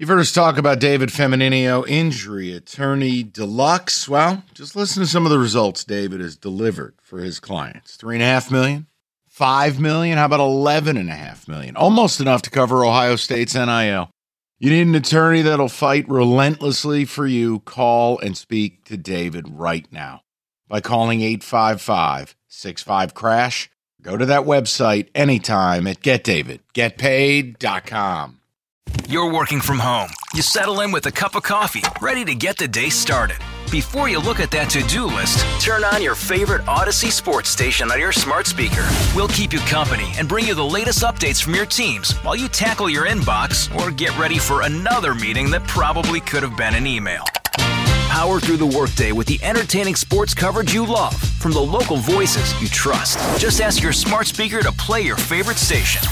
You've heard us talk about David Femininio, injury attorney deluxe. Well, just listen to some of the results David has delivered for his clients. $3.5 million, $5 million, how about $11.5 million? Almost enough to cover Ohio State's NIL. You need an attorney that'll fight relentlessly for you. Call and speak to David right now by calling 855-65-CRASH. Go to that website anytime at getdavidgetpaid.com. You're working from home. You settle in with a cup of coffee, ready to get the day started. Before you look at that to-do list, turn on your favorite Odyssey sports station on your smart speaker. We'll keep you company and bring you the latest updates from your teams while you tackle your inbox or get ready for another meeting that probably could have been an email. Power through the workday with the entertaining sports coverage you love from the local voices you trust. Just ask your smart speaker to play your favorite station.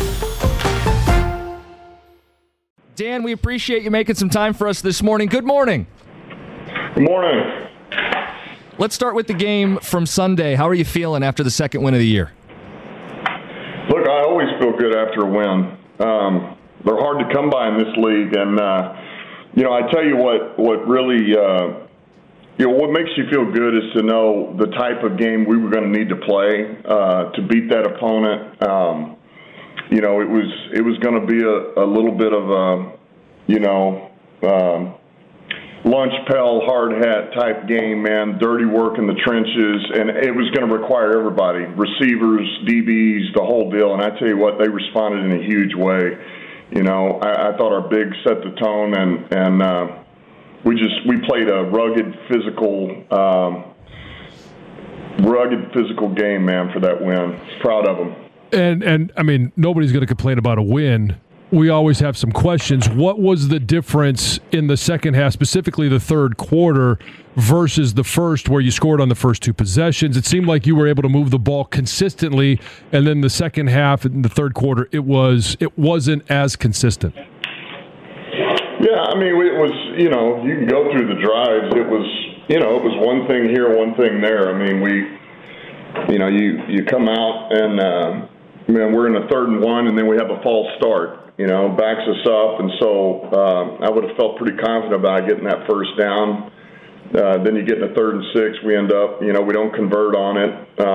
Dan, we appreciate you making some time for us this morning. Good morning. Good morning. Let's start with the game from Sunday. How are you feeling after the second win of the year? Look, I always feel good after a win. They're hard to come by in this league, and I tell you what really, what makes you feel good is to know the type of game we were going to need to play to beat that opponent. It was going to be a little bit of a, lunch pail, hard hat type game, man, dirty work in the trenches, and it was going to require everybody, receivers, DBs, the whole deal. And I tell you what, they responded in a huge way. I thought our bigs set the tone, and we played a rugged physical game, man, for that win. Proud of them. And I mean, nobody's going to complain about a win. We always have some questions. What was the difference in the second half, specifically the third quarter, versus the first, where you scored on the first two possessions? It seemed like you were able to move the ball consistently, and then the second half in the third quarter, it wasn't as consistent. Yeah, I mean, it was, you can go through the drives. It was one thing here, one thing there. I mean, you come out and, we're in a 3rd and 1, and then we have a false start. Backs us up, and so I would have felt pretty confident about getting that first down. Then you get in a 3rd and 6, we end up, we don't convert on it.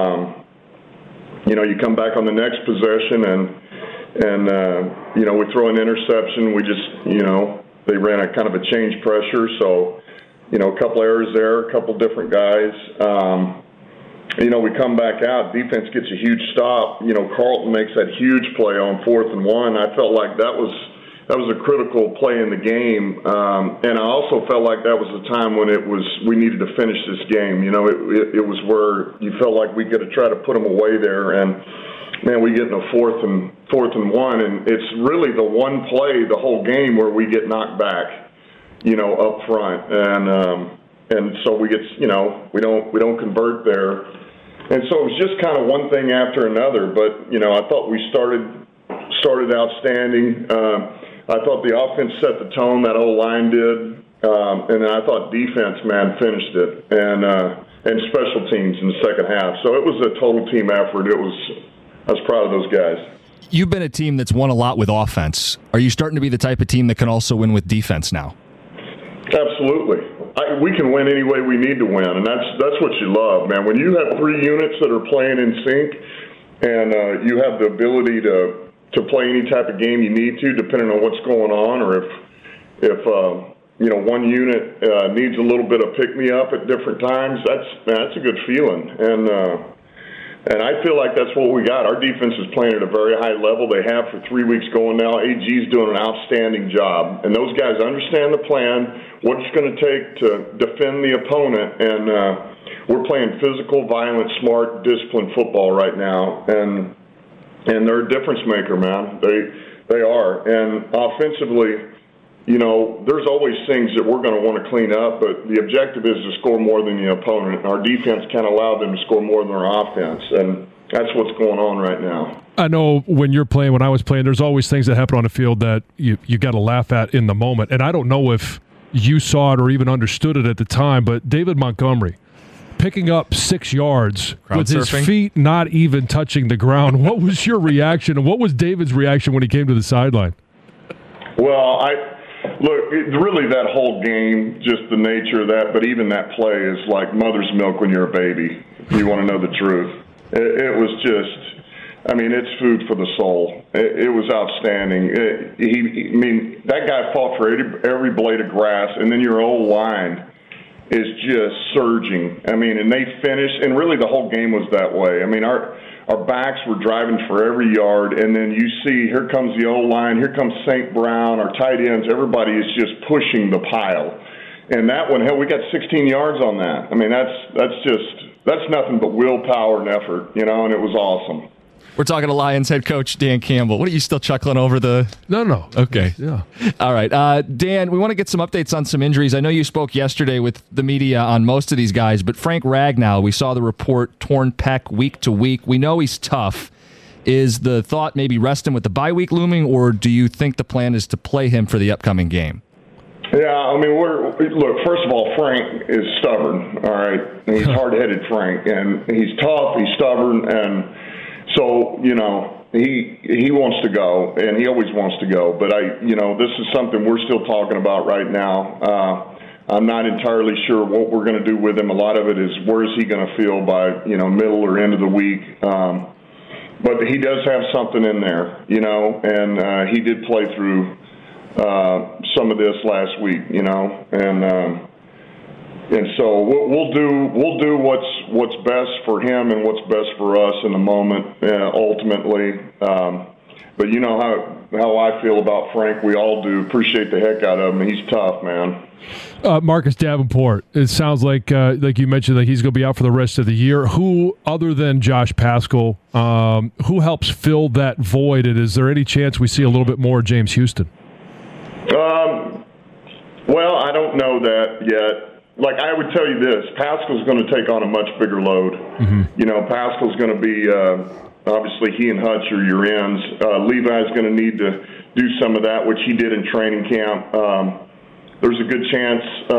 You come back on the next possession, and we throw an interception. We just, they ran a kind of a change pressure, so, a couple errors there, a couple different guys. We come back out, defense gets a huge stop. Carlton makes that huge play on 4th and 1. I felt like that was a critical play in the game. And I also felt like that was the time when we needed to finish this game. It was where you felt like we could have tried to put them away there. And, man, we get in a 4th and 1, and it's really the one play the whole game where we get knocked back, up front. And so we get, we don't convert there. And so it was just kind of one thing after another. But, I thought we started outstanding. I thought the offense set the tone, that whole line did. And then I thought defense, man, finished it. And special teams in the second half. So it was a total team effort. I was proud of those guys. You've been a team that's won a lot with offense. Are you starting to be the type of team that can also win with defense now? Absolutely. We can win any way we need to win, and that's what you love, man. When you have 3 units that are playing in sync, and you have the ability to play any type of game you need to, depending on what's going on, or if one unit needs a little bit of pick me up at different times, that's a good feeling. And I feel like that's what we got. Our defense is playing at a very high level. They have for 3 weeks going now. AG's doing an outstanding job. And those guys understand the plan, what it's going to take to defend the opponent. And we're playing physical, violent, smart, disciplined football right now. And they're a difference maker, man. They are. And offensively, there's always things that we're going to want to clean up, but the objective is to score more than the opponent. Our defense can't allow them to score more than our offense, and that's what's going on right now. I know when I was playing, there's always things that happen on the field that you got to laugh at in the moment. And I don't know if you saw it or even understood it at the time, but David Montgomery picking up 6 yards with his feet not even touching the ground. What was your reaction, and what was David's reaction when he came to the sideline? Well, Look, really that whole game, just the nature of that, but even that play is like mother's milk when you're a baby, if you want to know the truth. It was just, it's food for the soul. It was outstanding. That guy fought for every blade of grass, and then your old line is just surging. And they finished, and really the whole game was that way. Our backs were driving for every yard, and then you see, here comes the O-line, here comes St. Brown, our tight ends, everybody is just pushing the pile. And that one, hell, we got 16 yards on that. That's nothing but willpower and effort, and it was awesome. We're talking to Lions head coach Dan Campbell. What are you still chuckling over the... No. Okay. Yeah. All right. Dan, we want to get some updates on some injuries. I know you spoke yesterday with the media on most of these guys, but Frank Ragnow, we saw the report, torn pec week to week. We know he's tough. Is the thought maybe rest him with the bye week looming, or do you think the plan is to play him for the upcoming game? Yeah, look, first of all, Frank is stubborn, all right? And he's hard-headed, Frank, and he's tough, he's stubborn, and... So, he wants to go, and he always wants to go. But, this is something we're still talking about right now. I'm not entirely sure what we're going to do with him. A lot of it is where is he going to feel by, middle or end of the week. But he does have something in there, and he did play through some of this last week, and so we'll do what's best for him and what's best for us in the moment, ultimately. But you know how I feel about Frank. We all do. Appreciate the heck out of him. He's tough, man. Marcus Davenport. It sounds like you mentioned that he's going to be out for the rest of the year. Who, other than Josh Paschal, who helps fill that void? And is there any chance we see a little bit more James Houston? Well, I don't know that yet. Like, I would tell you this, Pascal's going to take on a much bigger load. Mm-hmm. Pascal's going to be, obviously, he and Hutch are your ends. Levi's going to need to do some of that, which he did in training camp. There's a good chance,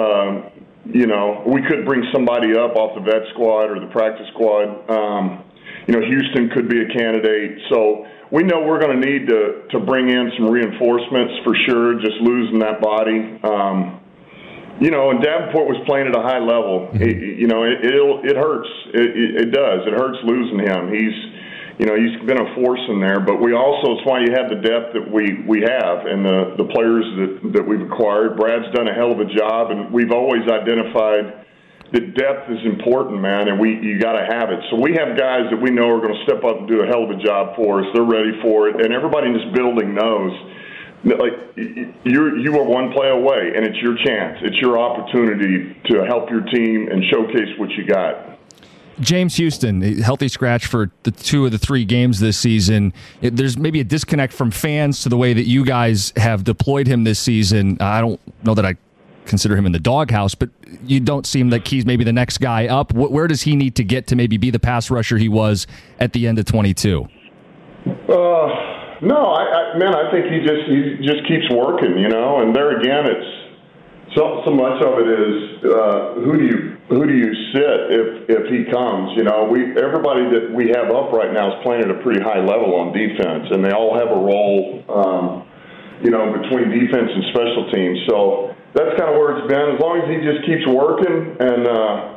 we could bring somebody up off the vet squad or the practice squad. Houston could be a candidate. So we know we're going to need to bring in some reinforcements for sure, just losing that body. And Davenport was playing at a high level. It hurts. It does. It hurts losing him. He's been a force in there. But we also, it's why you have the depth that we have and the players that we've acquired. Brad's done a hell of a job, and we've always identified that depth is important, man, and you got to have it. So we have guys that we know are going to step up and do a hell of a job for us. They're ready for it, and everybody in this building knows. You are one play away, and it's your chance. It's your opportunity to help your team and showcase what you got. James Houston, healthy scratch for the 2 of the 3 games this season. There's maybe a disconnect from fans to the way that you guys have deployed him this season. I don't know that I consider him in the doghouse, but you don't seem like he's maybe the next guy up. Where does he need to get to maybe be the pass rusher he was at the end of 22? No, I think he just keeps working, and there again, it's so much of it is who do you sit if he comes? Everybody that we have up right now is playing at a pretty high level on defense, and they all have a role, between defense and special teams. So that's kind of where it's been. As long as he just keeps working, and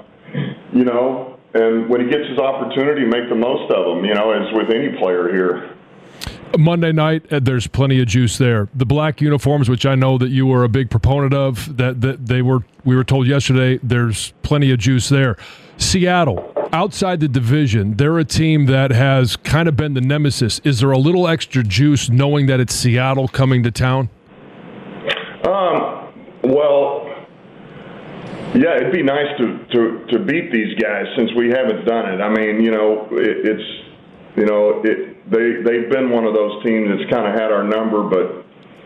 and when he gets his opportunity, make the most of them. As with any player here. Monday night, there's plenty of juice there. The black uniforms, which I know that you were a big proponent of, we were told yesterday, there's plenty of juice there. Seattle, outside the division, they're a team that has kind of been the nemesis. Is there a little extra juice knowing that it's Seattle coming to town? Well, yeah, it'd be nice to beat these guys since we haven't done it. They've been one of those teams that's kind of had our number, but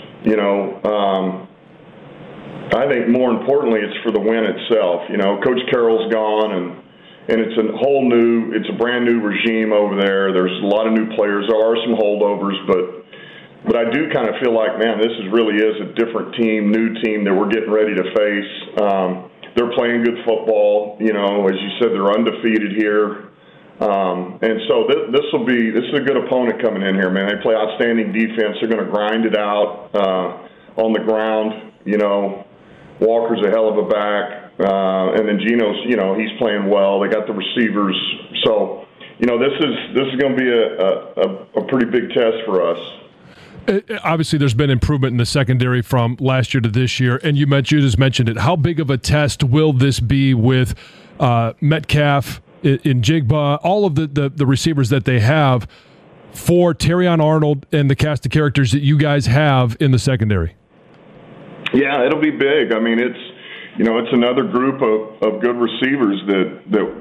I think more importantly, it's for the win itself. Coach Carroll's gone, and it's a brand new regime over there. There's a lot of new players. There are some holdovers, but I do kind of feel like, man, this really is a different team, new team that we're getting ready to face. They're playing good football. As you said, they're undefeated here. And so this is a good opponent coming in here, man. They play outstanding defense. They're going to grind it out. on the ground. Walker's a hell of a back, and then Geno's, he's playing well. They got the receivers, so this is going to be a pretty big test for us. Obviously, there's been improvement in the secondary from last year to this year, and you just mentioned it. How big of a test will this be with Metcalf, in Jigba, all of the receivers that they have for Terrion Arnold and the cast of characters that you guys have in the secondary? Yeah, it'll be big. I mean, it's another group of good receivers that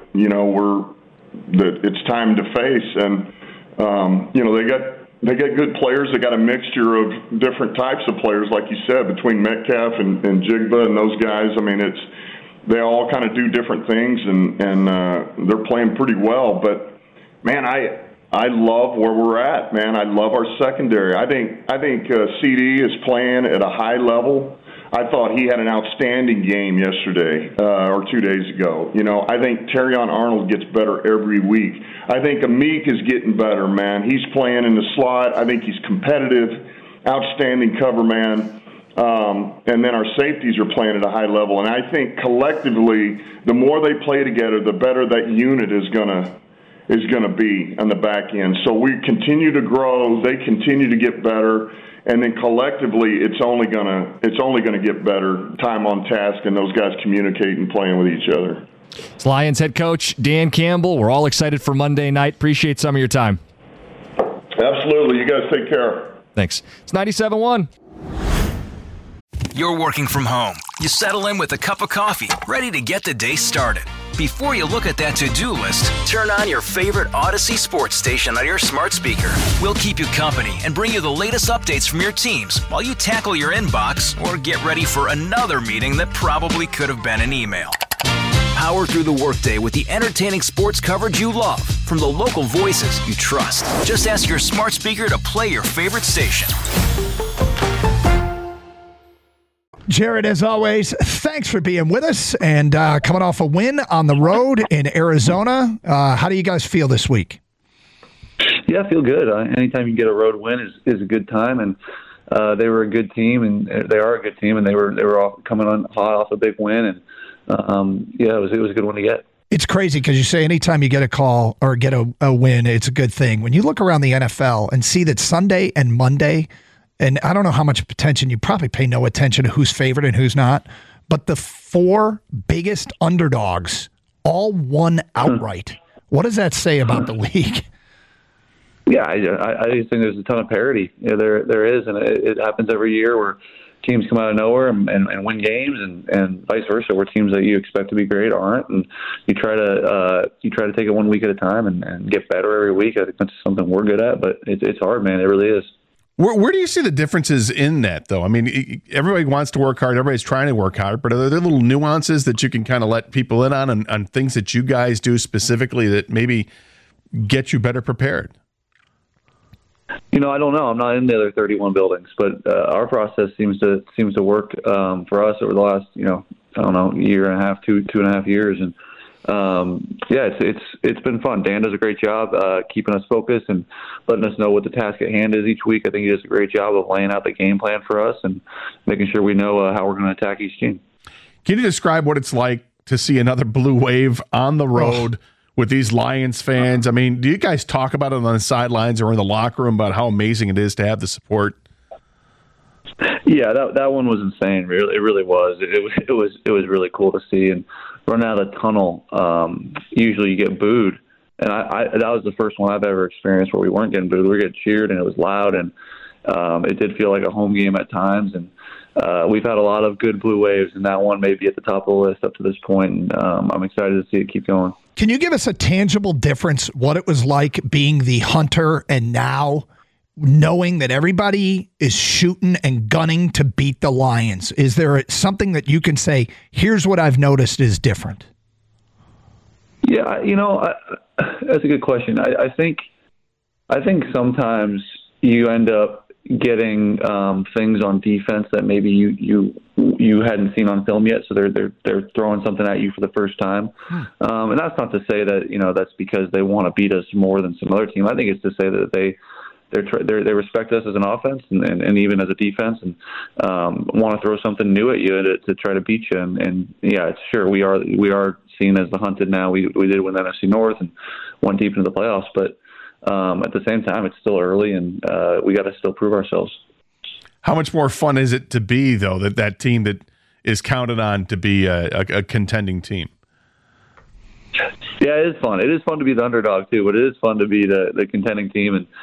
it's time to face, and they got good players. They got a mixture of different types of players, like you said, between Metcalf and Jigba and those guys. I mean, they all kind of do different things, and they're playing pretty well. But man, I love where we're at, man. I love our secondary. I think CD is playing at a high level. I thought he had an outstanding game yesterday or 2 days ago. I think Terrion Arnold gets better every week. I think Amik is getting better, man. He's playing in the slot. I think he's competitive, outstanding cover man. And then our safeties are playing at a high level. And I think collectively, the more they play together, the better that unit is gonna be on the back end. So we continue to grow. They continue to get better. And then collectively, it's only gonna get better. Time on task, and those guys communicating, playing with each other. It's Lions head coach Dan Campbell. We're all excited for Monday night. Appreciate some of your time. Absolutely. You guys take care. Thanks. It's 97.1. You're working from home. You settle in with a cup of coffee, ready to get the day started. Before you look at that to-do list, turn on your favorite Odyssey sports station on your smart speaker. We'll keep you company and bring you the latest updates from your teams while you tackle your inbox or get ready for another meeting that probably could have been an email. Power through the workday with the entertaining sports coverage you love from the local voices you trust. Just ask your smart speaker to play your favorite station. Jared, as always, thanks for being with us and coming off a win on the road in Arizona. How do you guys feel this week? Yeah, I feel good. Anytime you get a road win is a good time, and they were a good team, and they are a good team, and they were all coming on hot off a big win, and it was a good one to get. It's crazy because you say anytime you get a call or get a win, it's a good thing. When you look around the NFL and see that Sunday and Monday, and I don't know how much attention, you probably pay no attention to who's favored and who's not, but the four biggest underdogs all won outright. What does that say about the league? Yeah, I just think there's a ton of parity. Yeah, there is, and it happens every year where teams come out of nowhere and win games, and vice versa, where teams that you expect to be great aren't, and you try to take it 1 week at a time and get better every week. I think that's something we're good at, but it's hard, man. It really is. Where do you see the differences in that, though? I mean, everybody wants to work hard. Everybody's trying to work hard. But are there little nuances that you can kind of let people in on things that you guys do specifically that maybe get you better prepared? I don't know. I'm not in the other 31 buildings, but our process seems to work for us over the last, year and a half, two and a half years. And it's been fun. Dan does a great job keeping us focused and letting us know what the task at hand is each week. I think he does a great job of laying out the game plan for us and making sure we know how we're going to attack each team. Can you describe what it's like to see another Blue Wave on the road with these Lions fans? I mean, do you guys talk about it on the sidelines or in the locker room about how amazing it is to have the support? Yeah, that one was insane. It really was. It was really cool to see. And running out of the tunnel, usually you get booed, and that was the first one I've ever experienced where we weren't getting booed. We were getting cheered, and it was loud, and it did feel like a home game at times. And we've had a lot of good Blue Waves, and that one may be at the top of the list up to this point. And I'm excited to see it keep going. Can you give us a tangible difference, what it was like being the hunter and now knowing that everybody is shooting and gunning to beat the Lions? Is there something that you can say, here's what I've noticed is different? Yeah, that's a good question. I think sometimes you end up getting things on defense that maybe you hadn't seen on film yet, so they're throwing something at you for the first time. And that's not to say that that's because they want to beat us more than some other team. I think it's to say that they they respect us as an offense and even as a defense, and want to throw something new at you to try to beat you. And yeah, it's sure we are seen as the hunted now. We did win the NFC North and went deep into the playoffs, but at the same time, it's still early, and we got to still prove ourselves. How much more fun is it to be, though, that team that is counted on to be a contending team? Yeah, it is fun. It is fun to be the underdog too, but it is fun to be the contending team, and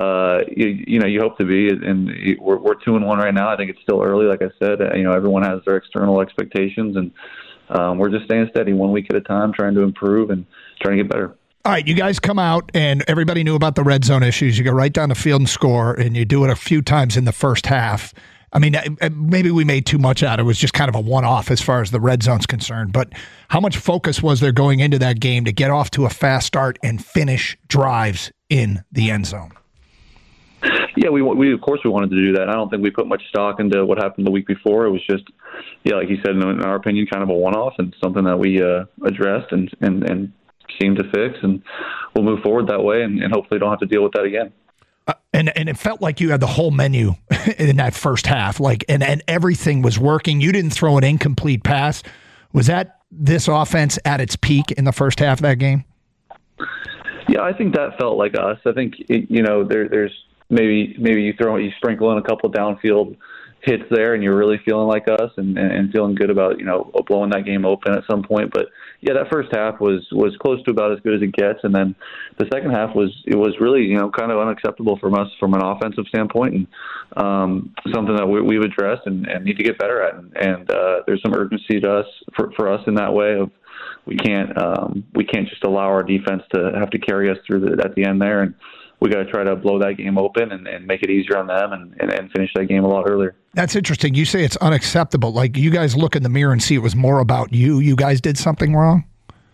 you hope to be. And we're 2-1 right now. I think it's still early, like I said. Everyone has their external expectations, and we're just staying steady, 1 week at a time, trying to improve and trying to get better. All right, you guys come out, and everybody knew about the red zone issues. You go right down the field and score, and you do it a few times in the first half. I mean, maybe we made too much out of it. It was just kind of a one-off as far as the red zone's concerned. But how much focus was there going into that game to get off to a fast start and finish drives in the end zone? Yeah, we of course we wanted to do that. I don't think we put much stock into what happened the week before. It was just, like you said, in our opinion, kind of a one-off and something that we addressed and seemed to fix, and we'll move forward that way and hopefully don't have to deal with that again. And it felt like you had the whole menu in that first half, and everything was working. You didn't throw an incomplete pass. Was that this offense at its peak in the first half of that game? Yeah, I think that felt like us. I think there's maybe you sprinkle in a couple downfield hits there, and you're really feeling like us and feeling good about blowing that game open at some point. But yeah, that first half was close to about as good as it gets, and then the second half was really kind of unacceptable from us from an offensive standpoint, and something that we've addressed and need to get better at. And there's some urgency to us for us in that way of we can't just allow our defense to have to carry us through at the end there, and we got to try to blow that game open and make it easier on them and finish that game a lot earlier. That's interesting. You say it's unacceptable. Like, you guys look in the mirror and see it was more about you. You guys did something wrong?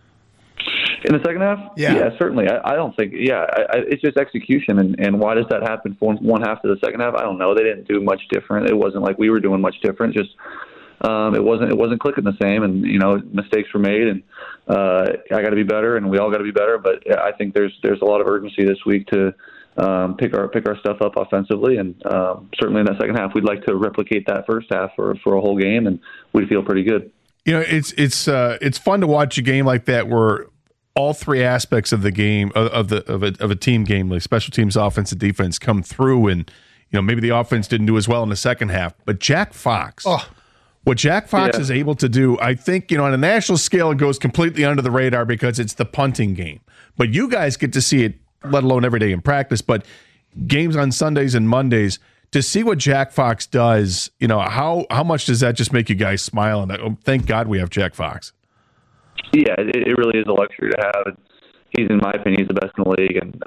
In the second half? Yeah, certainly. I don't think, it's just execution. And why does that happen from one half to the second half? I don't know. They didn't do much different. It wasn't like we were doing much different. Just it wasn't clicking the same, and mistakes were made, and I got to be better, and we all got to be better. But I think there's a lot of urgency this week to pick our stuff up offensively, and certainly in that second half, we'd like to replicate that first half for a whole game, and we'd feel pretty good. It's fun to watch a game like that where all three aspects of the game of a team game, like special teams, offense, and defense, come through, and maybe the offense didn't do as well in the second half, but Jack Fox. What Jack Fox is able to do, I think, on a national scale, it goes completely under the radar because it's the punting game. But you guys get to see it, let alone every day in practice, but games on Sundays and Mondays, to see what Jack Fox does, how much does that just make you guys smile? And thank God we have Jack Fox. Yeah, it really is a luxury to have. He's, in my opinion, he's the best in the league, and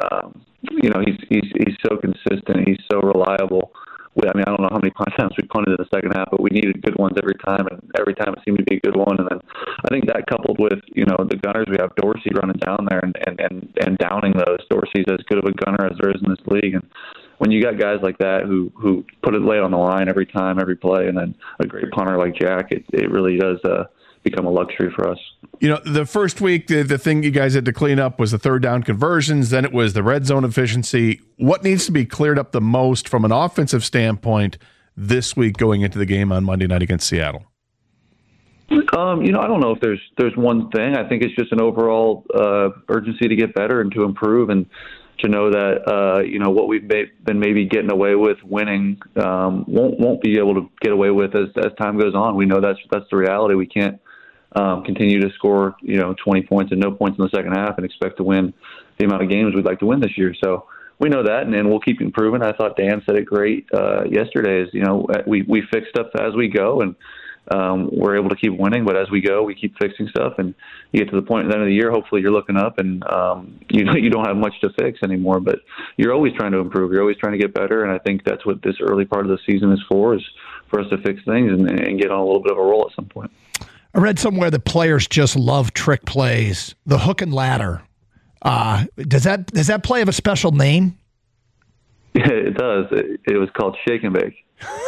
he's so consistent. He's so reliable. I don't know how many times we punted in the second half, but we needed good ones every time, and every time it seemed to be a good one. And then I think that coupled with the gunners, we have Dorsey running down there and downing those. Dorsey's as good of a gunner as there is in this league, and when you got guys like that who lay it on the line every time, every play, and then a great punter like Jack, it really does become a luxury for us. The first week, the thing you guys had to clean up was the third down conversions. Then it was the red zone efficiency. What needs to be cleared up the most from an offensive standpoint this week going into the game on Monday night against Seattle? I don't know if there's one thing. I think it's just an overall urgency to get better and to improve, and to know that what we've been maybe getting away with winning won't be able to get away with as time goes on. We know that's the reality. We can't continue to score 20 points and no points in the second half and expect to win the amount of games we'd like to win this year. So we know that, and we'll keep improving. I thought Dan said it great yesterday. Is we fix stuff as we go, and we're able to keep winning. But as we go, we keep fixing stuff, and you get to the point at the end of the year. Hopefully, you're looking up, and you don't have much to fix anymore. But you're always trying to improve. You're always trying to get better, and I think that's what this early part of the season is for us to fix things and get on a little bit of a roll at some point. I read somewhere that players just love trick plays. The hook and ladder. Does that play have a special name? Yeah, it does. It was called Shake and Bake.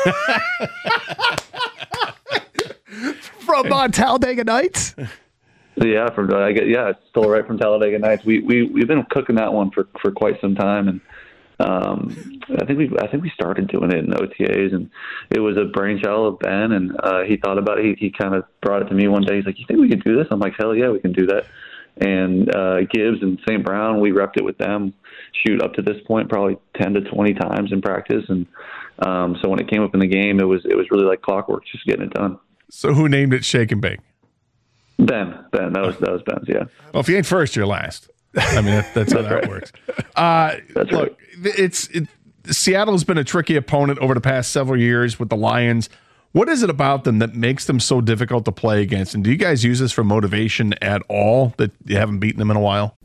From Talladega Nights? Yeah, it's still right from Talladega Nights. We've been cooking that one for quite some time, and I think we started doing it in OTAs, and it was a brainchild of Ben, and he thought about it. He kind of brought it to me one day. He's like, "You think we could do this?" I'm like, "Hell yeah, we can do that." And Gibbs and St. Brown, we repped it with them. Shoot, up to this point, probably 10 to 20 times in practice, and so when it came up in the game, it was really like clockwork, just getting it done. So who named it Shake and Bake? Ben, that was Ben's, yeah. Well, if you ain't first, you're last. I mean, that's how that right. works. That's Look, right. Seattle's been a tricky opponent over the past several years with the Lions. What is it about them that makes them so difficult to play against? And do you guys use this for motivation at all, that you haven't beaten them in a while?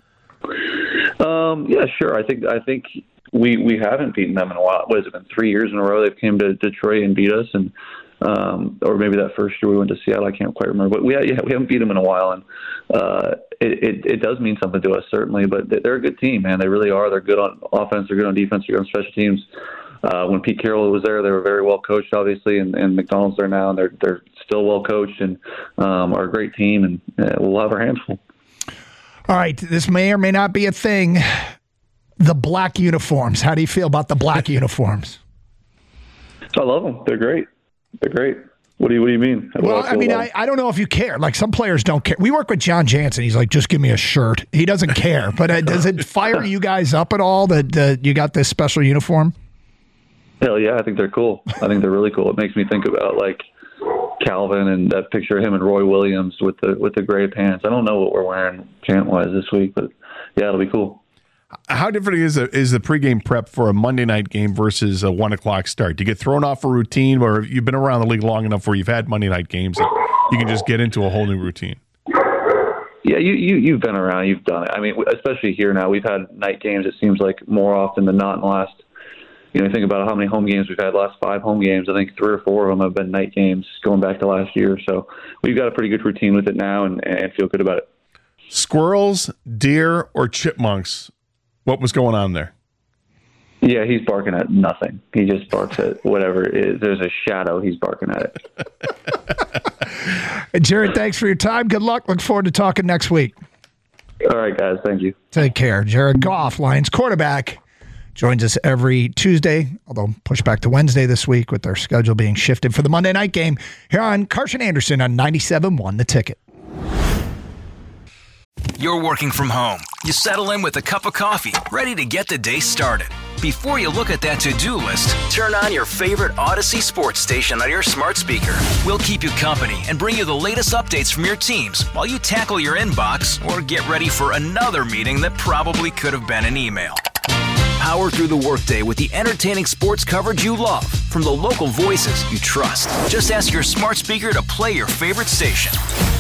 Yeah, sure. I think we haven't beaten them in a while. What has it been, 3 years in a row? They've came to Detroit and beat us, and or maybe that first year we went to Seattle. I can't quite remember, but we haven't beat them in a while, and it does mean something to us, certainly. But they're a good team, man. They really are. They're good on offense. They're good on defense. They're good on special teams. When Pete Carroll was there, they were very well coached, obviously, and McDonald's there now, and they're still well coached and are a great team, and we'll have our hands full. All right, this may or may not be a thing. The black uniforms. How do you feel about the black uniforms? I love them. They're great. They're great. What do you mean? Well, I mean, I don't know if you care. Like, some players don't care. We work with John Jansen. He's like, just give me a shirt. He doesn't care. But does it fire you guys up at all that you got this special uniform? Hell yeah, I think they're cool. I think they're really cool. It makes me think about, like, Calvin and that picture of him and Roy Williams with the gray pants. I don't know what we're wearing chant-wise this week, but yeah, it'll be cool. How different is the pregame prep for a Monday night game versus a 1 o'clock start? Do you get thrown off a routine, or you've been around the league long enough where you've had Monday night games and you can just get into a whole new routine? Yeah, you've been around, you've done it. I mean, especially here now, we've had night games. It seems like more often than not in the last. You think about how many home games we've had. Last 5 home games, I think 3 or 4 of them have been night games going back to last year. So we've got a pretty good routine with it now, and feel good about it. Squirrels, deer, or chipmunks? What was going on there? Yeah, he's barking at nothing. He just barks at whatever it is. There's a shadow, he's barking at it. Jared, thanks for your time. Good luck. Look forward to talking next week. All right, guys. Thank you. Take care. Jared Goff, Lions quarterback, joins us every Tuesday, although pushed back to Wednesday this week with their schedule being shifted for the Monday night game here on Carson Anderson on 97.1 The Ticket. You're working from home. You settle in with a cup of coffee, ready to get the day started. Before you look at that to-do list, turn on your favorite Odyssey sports station on your smart speaker. We'll keep you company and bring you the latest updates from your teams while you tackle your inbox or get ready for another meeting that probably could have been an email. Power through the workday with the entertaining sports coverage you love from the local voices you trust. Just ask your smart speaker to play your favorite station.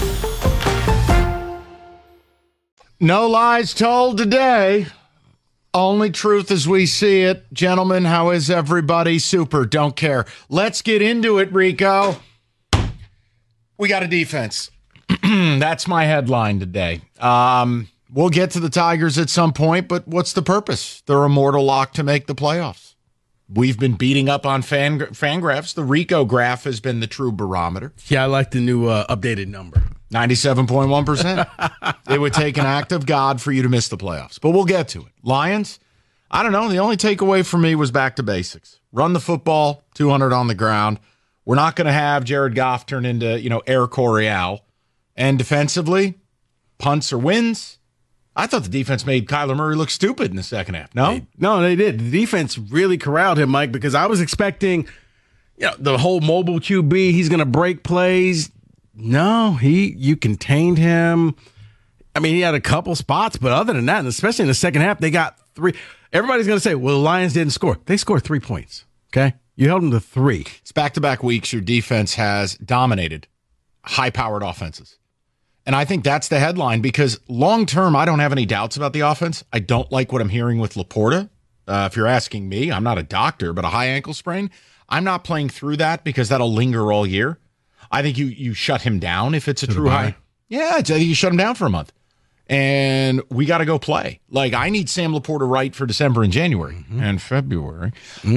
No lies told today. Only truth as we see it. Gentlemen, how is everybody? Super. Don't care. Let's get into it, Rico. We got a defense. That's my headline today. We'll get to the Tigers at some point, but what's the purpose? They're a mortal lock to make the playoffs. We've been beating up on Fangraphs. The Rico graph has been the true barometer. Yeah, I like the new updated number. 97.1%. It would take an act of God for you to miss the playoffs, but we'll get to it. Lions, I don't know. The only takeaway for me was back to basics. Run the football, 200 on the ground. We're not going to have Jared Goff turn into, Air Coryell. And defensively, punts or wins. I thought the defense made Kyler Murray look stupid in the second half. No? No, they did. The defense really corralled him, Mike, because I was expecting the whole mobile QB, he's going to break plays. No, you contained him. I mean, he had a couple spots, but other than that, and especially in the second half, they got 3. Everybody's going to say, well, the Lions didn't score. They scored 3 points, okay? You held them to 3. It's back-to-back weeks your defense has dominated high-powered offenses. And I think that's the headline because long-term, I don't have any doubts about the offense. I don't like what I'm hearing with Laporta. If you're asking me, I'm not a doctor, but a high ankle sprain, I'm not playing through that because that'll linger all year. I think you shut him down if it's a true high. Yeah, I think you shut him down for a month. And we got to go play. Like, I need Sam Laporta right for December and January and February.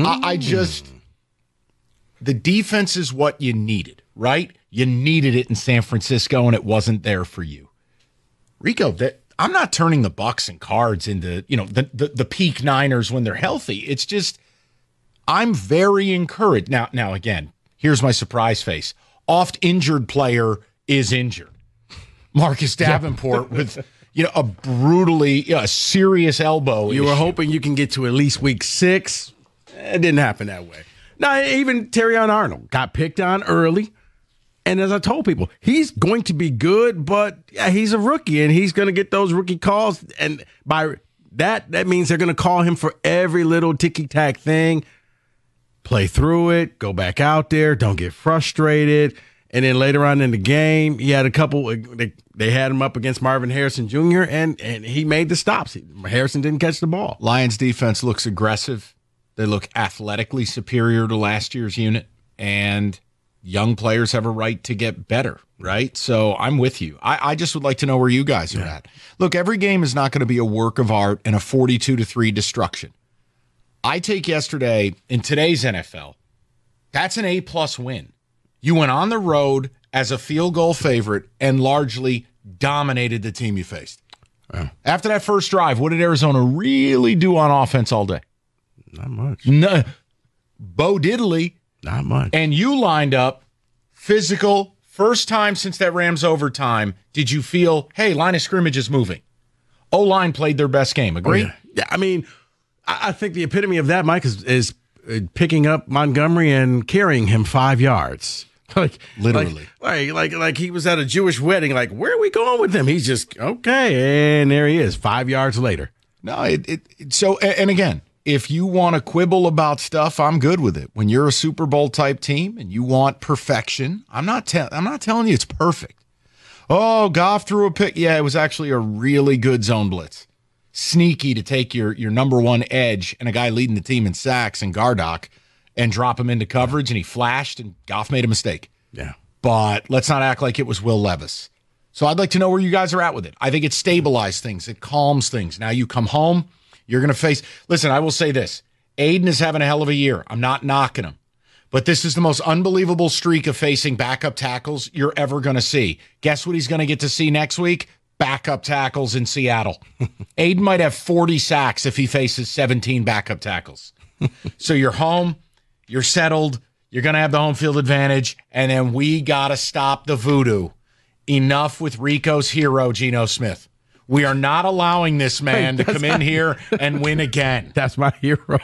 The defense is what you needed, right? You needed it in San Francisco, and it wasn't there for you. Rico, I'm not turning the Bucks and Cards into, the peak Niners when they're healthy. It's just I'm very encouraged. Now again, here's my surprise face. Oft injured player is injured. Marcus Davenport with a brutally serious elbow. You were issue. hoping you can get to at least week 6. It didn't happen that way. Now, even Terrion Arnold got picked on early. And as I told people, he's going to be good, but he's a rookie, and he's going to get those rookie calls. And by that means they're going to call him for every little ticky-tack thing. Play through it, go back out there, don't get frustrated. And then later on in the game, he had a couple. They had him up against Marvin Harrison Jr., and he made the stops. Harrison didn't catch the ball. Lions defense looks aggressive. They look athletically superior to last year's unit, and young players have a right to get better, right? So I'm with you. I just would like to know where you guys are at. Look, every game is not going to be a work of art and a 42-3 destruction. I take yesterday in today's NFL, that's an A-plus win. You went on the road as a field goal favorite and largely dominated the team you faced. After that first drive, what did Arizona really do on offense all day? Not much. No, Bo Diddley. Not much. And you lined up physical, first time since that Rams overtime. Did you feel, hey, line of scrimmage is moving? O-line played their best game. Agree? Oh, yeah, I mean, I think the epitome of that, Mike, is picking up Montgomery and carrying him 5 yards. Literally. Like he was at a Jewish wedding. Like, where are we going with him? He's just, okay, and there he is, 5 yards later. No, so, and again, if you want to quibble about stuff, I'm good with it. When you're a Super Bowl type team and you want perfection, I'm not telling you it's perfect. Oh, Goff threw a pick. Yeah, it was actually a really good zone blitz. Sneaky to take your number one edge and a guy leading the team in sacks and Gardock and drop him into coverage, and he flashed, and Goff made a mistake. Yeah. But let's not act like it was Will Levis. So I'd like to know where you guys are at with it. I think it stabilized things. It calms things. Now you come home, you're going to face – listen, I will say this. Aiden is having a hell of a year. I'm not knocking him. But this is the most unbelievable streak of facing backup tackles you're ever going to see. Guess what he's going to get to see next week? Backup tackles in Seattle. Aiden might have 40 sacks if he faces 17 backup tackles. So you're home. You're settled. You're going to have the home field advantage. And then we got to stop the voodoo. Enough with Rico's hero, Geno Smith. We are not allowing this man to come in here and win again. That's my hero.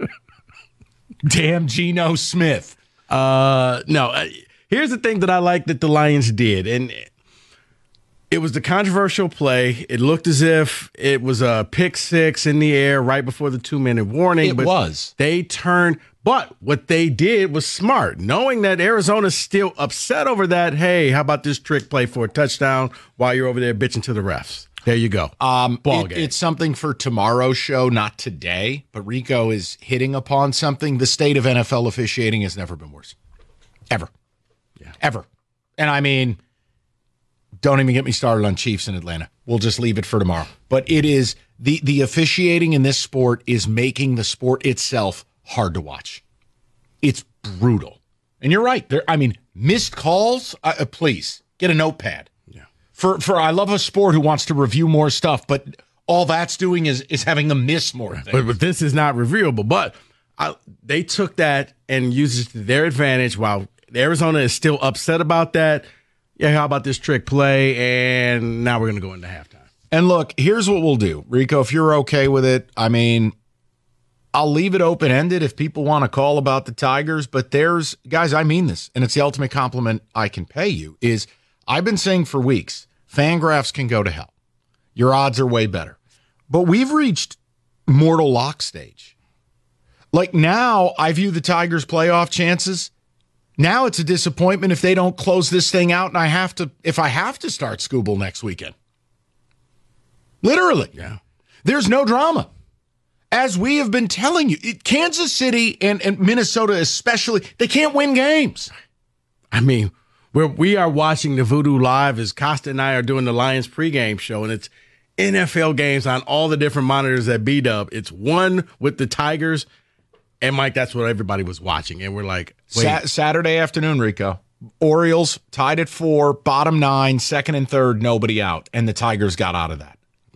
Damn Geno Smith. No, here's the thing that I like that the Lions did. And it was the controversial play. It looked as if it was a pick six in the air right before the 2-minute warning. It was. They turned. But what they did was smart, knowing that Arizona's still upset over that. Hey, how about this trick play for a touchdown while you're over there bitching to the refs? There you go. Ball game. It's something for tomorrow's show, not today. But Rico is hitting upon something. The state of NFL officiating has never been worse. Ever. Yeah. Ever. And I mean, don't even get me started on Chiefs in Atlanta. We'll just leave it for tomorrow. But it is the officiating in this sport is making the sport itself hard to watch. It's brutal. And you're right. Missed calls, please, get a notepad. Yeah. For I love a sport who wants to review more stuff, but all that's doing is having them miss more things. But this is not reviewable. But they took that and used it to their advantage while Arizona is still upset about that. Yeah, how about this trick play? And now we're going to go into halftime. And look, here's what we'll do. Rico, if you're okay with it, I'll leave it open-ended if people want to call about the Tigers, but guys, I mean this, and it's the ultimate compliment I can pay you, is I've been saying for weeks, Fangraphs can go to hell. Your odds are way better. But we've reached mortal lock stage. Like now, I view the Tigers' playoff chances. Now it's a disappointment if they don't close this thing out, and if I have to start Scooble next weekend. Literally. Yeah. There's no drama. As we have been telling you, Kansas City and Minnesota especially, they can't win games. We are watching the Voodoo live as Costa and I are doing the Lions pregame show, and it's NFL games on all the different monitors at B-Dub. It's one with the Tigers, and Mike, that's what everybody was watching. And we're like, wait. Saturday afternoon, Rico. Orioles tied at 4, bottom 9, second and third, nobody out, and the Tigers got out of that.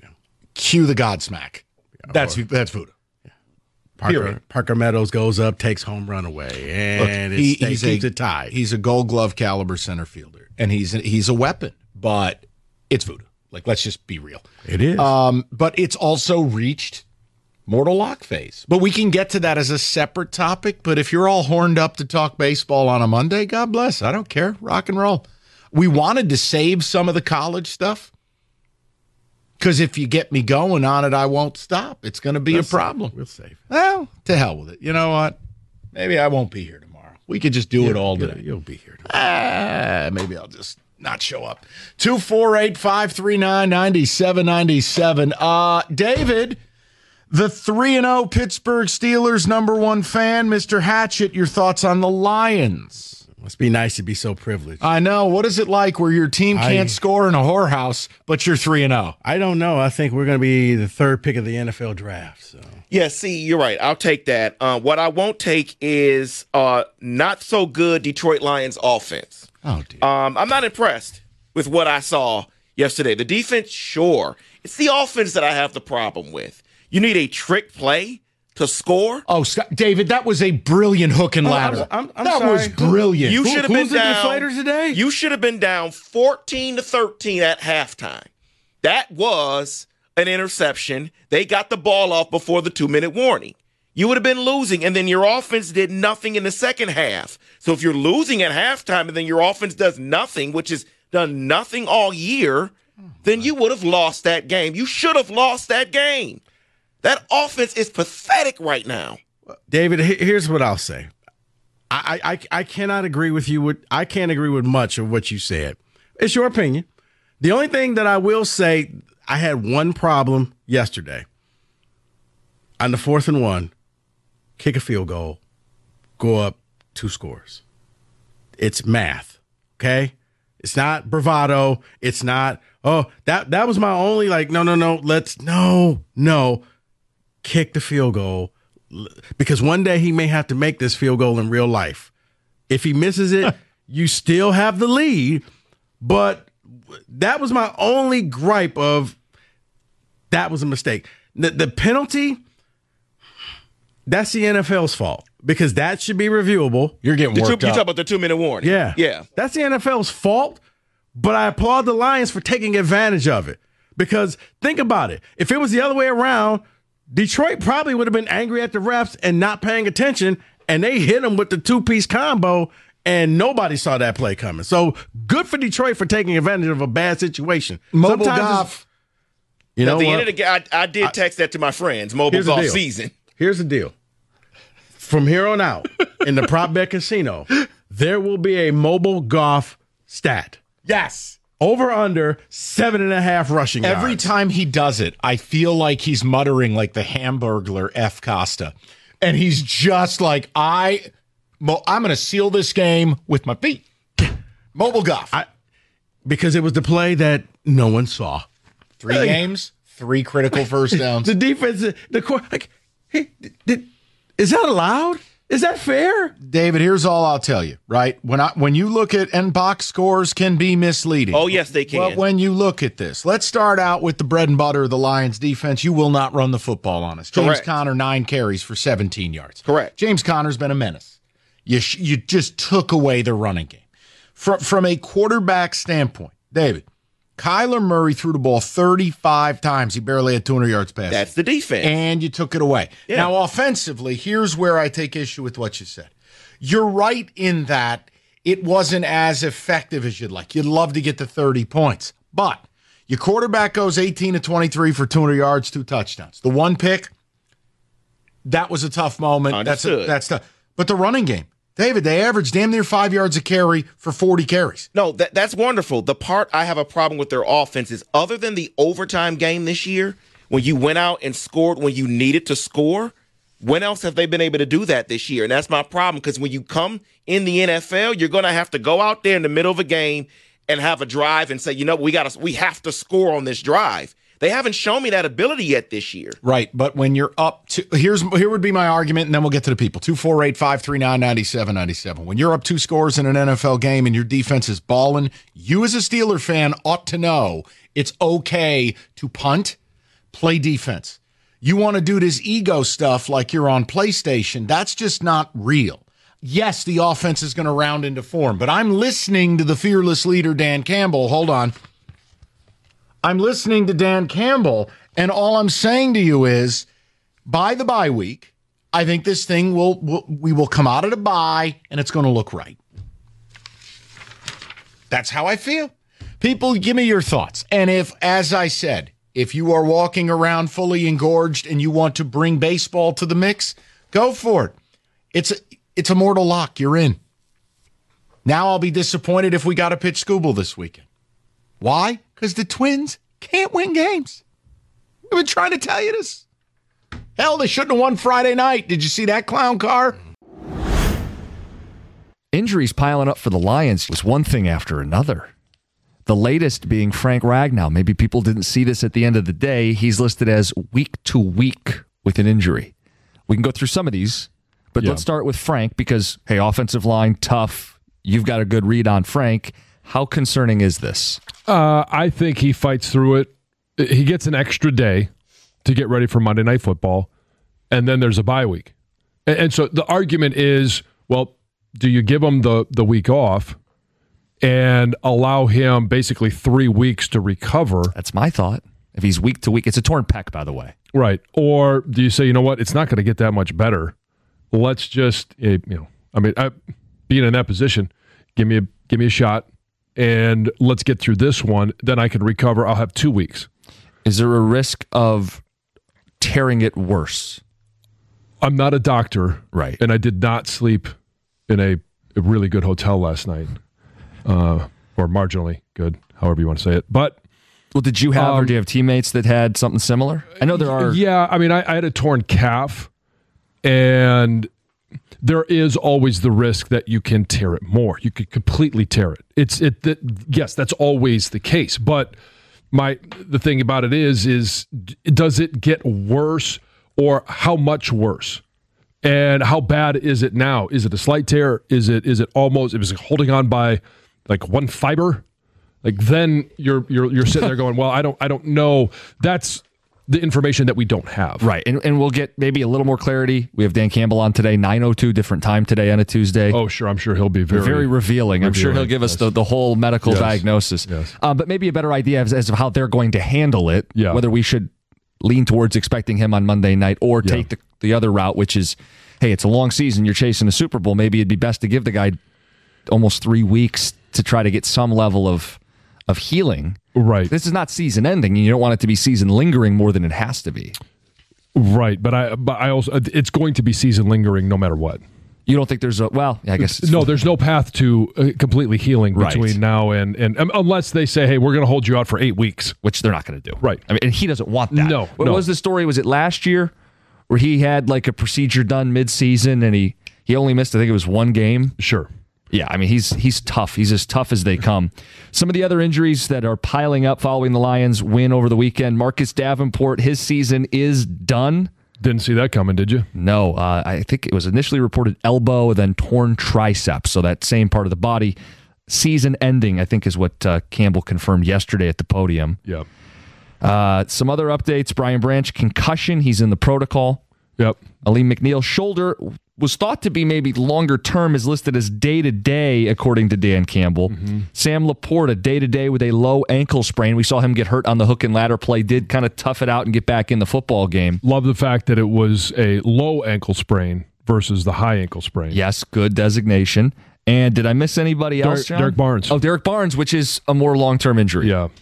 cue the Godsmack. That's voodoo. Parker Meadows goes up, takes home run away, and he keeps it tied. He's a Gold Glove caliber center fielder, and he's a weapon, but it's voodoo. Like, let's just be real. It is. But it's also reached mortal lock phase. But we can get to that as a separate topic. But if you're all horned up to talk baseball on a Monday, God bless. I don't care. Rock and roll. We wanted to save some of the college stuff. Because if you get me going on it, I won't stop. It's going to be a problem. We'll save it. Well, to hell with it. You know what? Maybe I won't be here tomorrow. We could just do it all day. You'll be here tomorrow. Maybe I'll just not show up. 248-539-9797. David, the 3-0 Pittsburgh Steelers #1 fan, Mr. Hatchett, your thoughts on the Lions? Must be nice to be so privileged. I know. What is it like where your team can't score in a whorehouse, but you're 3-0? I don't know. I think we're going to be the third pick of the NFL draft. So. Yeah, see, you're right. I'll take that. What I won't take is not so good Detroit Lions offense. Oh, dear. I'm not impressed with what I saw yesterday. The defense, sure. It's the offense that I have the problem with. You need a trick play to score. Oh, Scott, David, that was a brilliant hook and ladder. I'm that sorry. was brilliant. You should have been down. Deflators today? You should have been down 14-13 at halftime. That was an interception. They got the ball off before the 2-minute warning. You would have been losing, and then your offense did nothing in the second half. So if you're losing at halftime and then your offense does nothing, which has done nothing all year, then you would have lost that game. You should have lost that game. That offense is pathetic right now. David, here's what I'll say. I cannot agree with you. I can't agree with much of what you said. It's your opinion. The only thing that I will say, I had one problem yesterday. On the 4th and 1, kick a field goal, go up 2 scores. It's math, okay? It's not bravado. It's not, that was my only, no. Kick the field goal, because one day he may have to make this field goal in real life. If he misses it, you still have the lead. But that was my only gripe of that was a mistake. The penalty, that's the NFL's fault, because that should be reviewable. You're getting worked up. You talk about the 2-minute warning. Yeah. That's the NFL's fault, but I applaud the Lions for taking advantage of it. Because think about it. If it was the other way around, Detroit probably would have been angry at the refs and not paying attention, and they hit them with the 2-piece combo, and nobody saw that play coming. So good for Detroit for taking advantage of a bad situation. Mobile golf. You know at the what? end of the game, I did text that to my friends. Mobile golf season. Here's the deal. From here on out, in the prop bet casino, there will be a mobile golf stat. Yes. Over under 7.5 rushing yards. Every time he does it, I feel like he's muttering like the Hamburglar F. Costa. And he's just like, I'm going to seal this game with my feet. Mobile golf. Because it was the play that no one saw. 3 games, 3 critical first downs. The defense, is that allowed? Is that fair? David, here's all I'll tell you, right? When you look at, and box scores can be misleading. Oh, yes, they can. But when you look at this, let's start out with the bread and butter of the Lions defense. You will not run the football on us. James Correct. Conner, 9 carries for 17 yards. Correct. James Conner's been a menace. You just took away the running game. From a quarterback standpoint, David, Kyler Murray threw the ball 35 times. He barely had 200 yards passing. That's the defense. And you took it away. Yeah. Now, offensively, here's where I take issue with what you said. You're right in that it wasn't as effective as you'd like. You'd love to get to 30 points. But your quarterback goes 18-23 for 200 yards, 2 touchdowns. The 1 pick, that was a tough moment. Understood. That's tough. But the running game, David, they averaged damn near 5 yards a carry for 40 carries. No, that's wonderful. The part I have a problem with their offense is, other than the overtime game this year, when you went out and scored when you needed to score, when else have they been able to do that this year? And that's my problem, because when you come in the NFL, you're going to have to go out there in the middle of a game and have a drive and say, you know, we have to score on this drive. They haven't shown me that ability yet this year. Right, but when you're up to here would be my argument, and then we'll get to the people. 248-539-9797. When you're up 2 scores in an NFL game and your defense is balling, you as a Steeler fan ought to know it's okay to punt, play defense. You want to do this ego stuff like you're on PlayStation. That's just not real. Yes, the offense is going to round into form, but I'm listening to the fearless leader, Dan Campbell. Hold on. I'm listening to Dan Campbell, and all I'm saying to you is, by the bye week, I think this thing we will come out of the bye, and it's going to look right. That's how I feel. People, give me your thoughts. And if, as I said, if you are walking around fully engorged and you want to bring baseball to the mix, go for it. It's a mortal lock. You're in. Now I'll be disappointed if we got to pitch Skubal this weekend. Why? Because the Twins can't win games. I've been trying to tell you this. Hell, they shouldn't have won Friday night. Did you see that clown car? Injuries piling up for the Lions was one thing after another. The latest being Frank Ragnow. Maybe people didn't see this at the end of the day. He's listed as week to week with an injury. We can go through some of these, but let's start with Frank because, hey, offensive line, tough. You've got a good read on Frank. How concerning is this? I think he fights through it. He gets an extra day to get ready for Monday Night Football, and then there's a bye week. And so the argument is, well, do you give him the week off and allow him basically 3 weeks to recover? That's my thought. If he's week to week, it's a torn pec, by the way. Right. Or do you say, you know what, it's not going to get that much better. Let's just, being in that position, give me a shot, and let's get through this one. Then I can recover. I'll have 2 weeks. Is there a risk of tearing it worse? I'm not a doctor. Right. And I did not sleep in a really good hotel last night. Or marginally good, however you want to say it. But well, did you have or do you have teammates that had something similar? I know there are. Yeah, I mean, I had a torn calf, and there is always the risk that you can tear it more. You could completely tear it. Yes, that's always the case. But the thing about it is does it get worse, or how much worse? And how bad is it now? Is it a slight tear? Is it almost? It was holding on by like one fiber. Like then you're sitting there going, well, I don't know. That's the information that we don't have. Right. And we'll get maybe a little more clarity. We have Dan Campbell on today, 9:02, different time today on a Tuesday. Oh, sure. I'm sure he'll be very revealing. I'm sure he'll give us the whole medical diagnosis. Yes. But maybe a better idea as to how they're going to handle it, whether we should lean towards expecting him on Monday night or take the other route, which is, hey, it's a long season. You're chasing a Super Bowl. Maybe it'd be best to give the guy almost 3 weeks to try to get some level of healing. Right. This is not season ending, and you don't want it to be season lingering more than it has to be. Right, but I also it's going to be season lingering no matter what. You don't think there's I guess no, there's no path to completely healing between now and unless they say, hey, we're going to hold you out for 8 weeks, which they're not going to do. Right. I mean, and he doesn't want that. No. What was the story? Was it last year where he had like a procedure done mid-season and he only missed, I think it was one game? Sure. Yeah, I mean, he's tough. He's as tough as they come. Some of the other injuries that are piling up following the Lions' win over the weekend, Marcus Davenport, his season is done. Didn't see that coming, did you? No. I think it was initially reported elbow, then torn tricep, so that same part of the body. Season ending, I think, is what Campbell confirmed yesterday at the podium. Yep. Some other updates. Brian Branch, concussion. He's in the protocol. Yep. Aleem McNeil, shoulder, was thought to be maybe longer term, is listed as day-to-day, according to Dan Campbell. Mm-hmm. Sam Laporta, day-to-day with a low ankle sprain. We saw him get hurt on the hook and ladder play, did kind of tough it out and get back in the football game. Love the fact that it was a low ankle sprain versus the high ankle sprain. Yes, good designation. And did I miss anybody else, John? Derek Barnes. Oh, Derek Barnes, which is a more long-term injury. Yeah.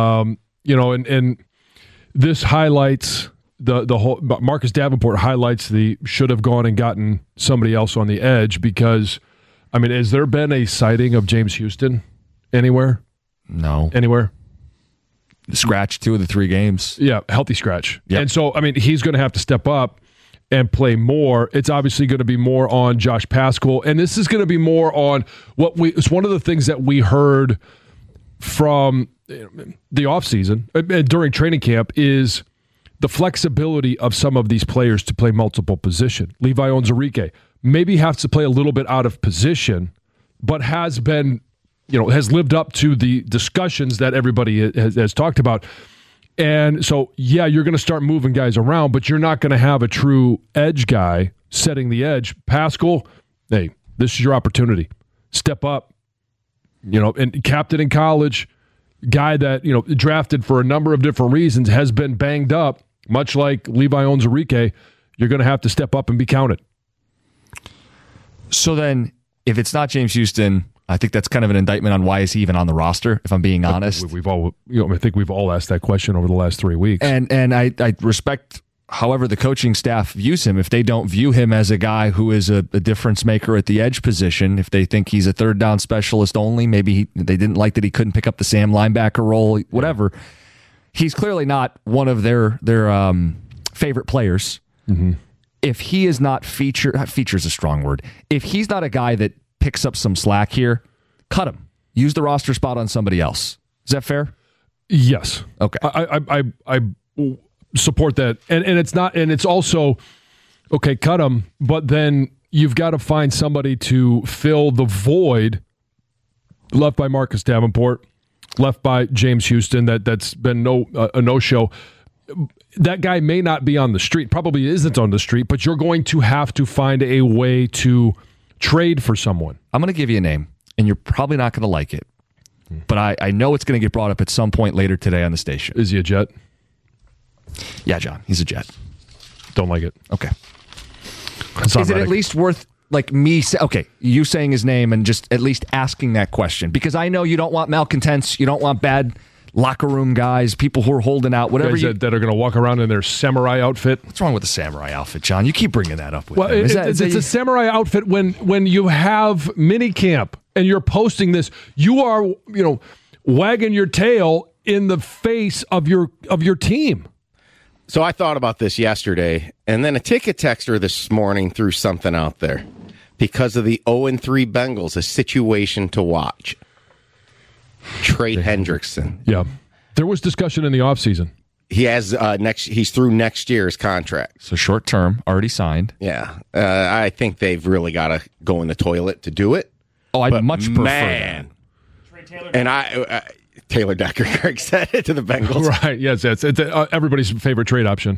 And this highlights... The whole Marcus Davenport highlights the should have gone and gotten somebody else on the edge because, I mean, has there been a sighting of James Houston anywhere? No. Anywhere? Scratch 2 of the 3 games. Yeah, healthy scratch. Yep. And so, I mean, he's going to have to step up and play more. It's obviously going to be more on Josh Paschal, and this is going to be more on it's one of the things that we heard from the offseason during training camp is the flexibility of some of these players to play multiple position. Levi Onwuzurike maybe has to play a little bit out of position, but has been, has lived up to the discussions that everybody has talked about. And so, yeah, you're going to start moving guys around, but you're not going to have a true edge guy setting the edge. Pascal, hey, this is your opportunity. Step up. And captain in college, guy that, drafted for a number of different reasons, has been banged up, much like Levi Onwuzurike. You're going to have to step up and be counted. So then, if it's not James Houston, I think that's kind of an indictment on why is he even on the roster, if I'm being honest. I think we've all asked that question over the last 3 weeks. And I respect however the coaching staff views him. If they don't view him as a guy who is a difference maker at the edge position, if they think he's a third down specialist only, maybe they didn't like that he couldn't pick up the Sam linebacker role, whatever. He's clearly not one of their favorite players. Mm-hmm. If he is not feature is a strong word. If he's not a guy that picks up some slack here, cut him. Use the roster spot on somebody else. Is that fair? Yes. Okay. I support that. And it's not, and it's also, okay, cut him, but then you've got to find somebody to fill the void left by Marcus Davenport, left by James Houston, that's been a no-show. That guy may not be on the street, probably isn't on the street, but you're going to have to find a way to trade for someone. I'm going to give you a name, and you're probably not going to like it, but I know it's going to get brought up at some point later today on the station. Is he a Jet? Yeah, John, he's a Jet. Don't like it. Okay. Is it at least worth you saying his name and just at least asking that question? Because I know you don't want malcontents, you don't want bad locker room guys, people who are holding out, whatever. Guys that are going to walk around in their samurai outfit. What's wrong with the samurai outfit, John? You keep bringing that up with him. It's a samurai outfit when you have mini camp and you're posting this. You are, wagging your tail in the face of your team. So I thought about this yesterday, and then a ticket texter this morning threw something out there because of the 0-3 Bengals, a situation to watch. Trey Hendrickson. Yeah. There was discussion in the offseason. He has he's through next year's contract. So short term, already signed. Yeah. I think they've really got to go in the toilet to do it. Oh, I'd much prefer that. And Taylor Decker, Greg said it to the Bengals. Right, yes. It's everybody's favorite trade option.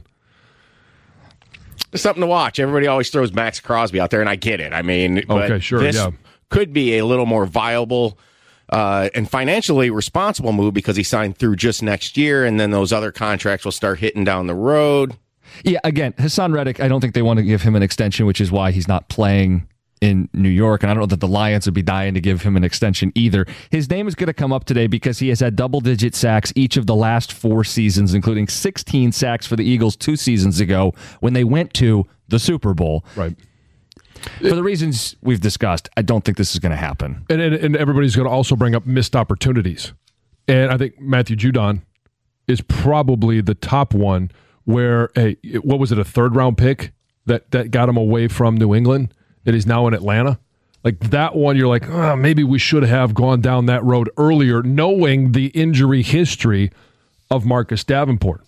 It's something to watch. Everybody always throws Max Crosby out there, and I get it. I mean, okay, sure, this could be a little more viable and financially responsible move because he signed through just next year, and then those other contracts will start hitting down the road. Yeah, again, Hassan Reddick, I don't think they want to give him an extension, which is why he's not playing in New York, and I don't know that the Lions would be dying to give him an extension either. His name is going to come up today because he has had double-digit sacks each of the last 4 seasons, including 16 sacks for the Eagles 2 seasons ago when they went to the Super Bowl. Right. For the reasons we've discussed, I don't think this is going to happen. And everybody's going to also bring up missed opportunities. And I think Matthew Judon is probably the top one where, what was it, a third-round pick that got him away from New England? That he's now in Atlanta. Like that one, you're like, maybe we should have gone down that road earlier, knowing the injury history of Marcus Davenport.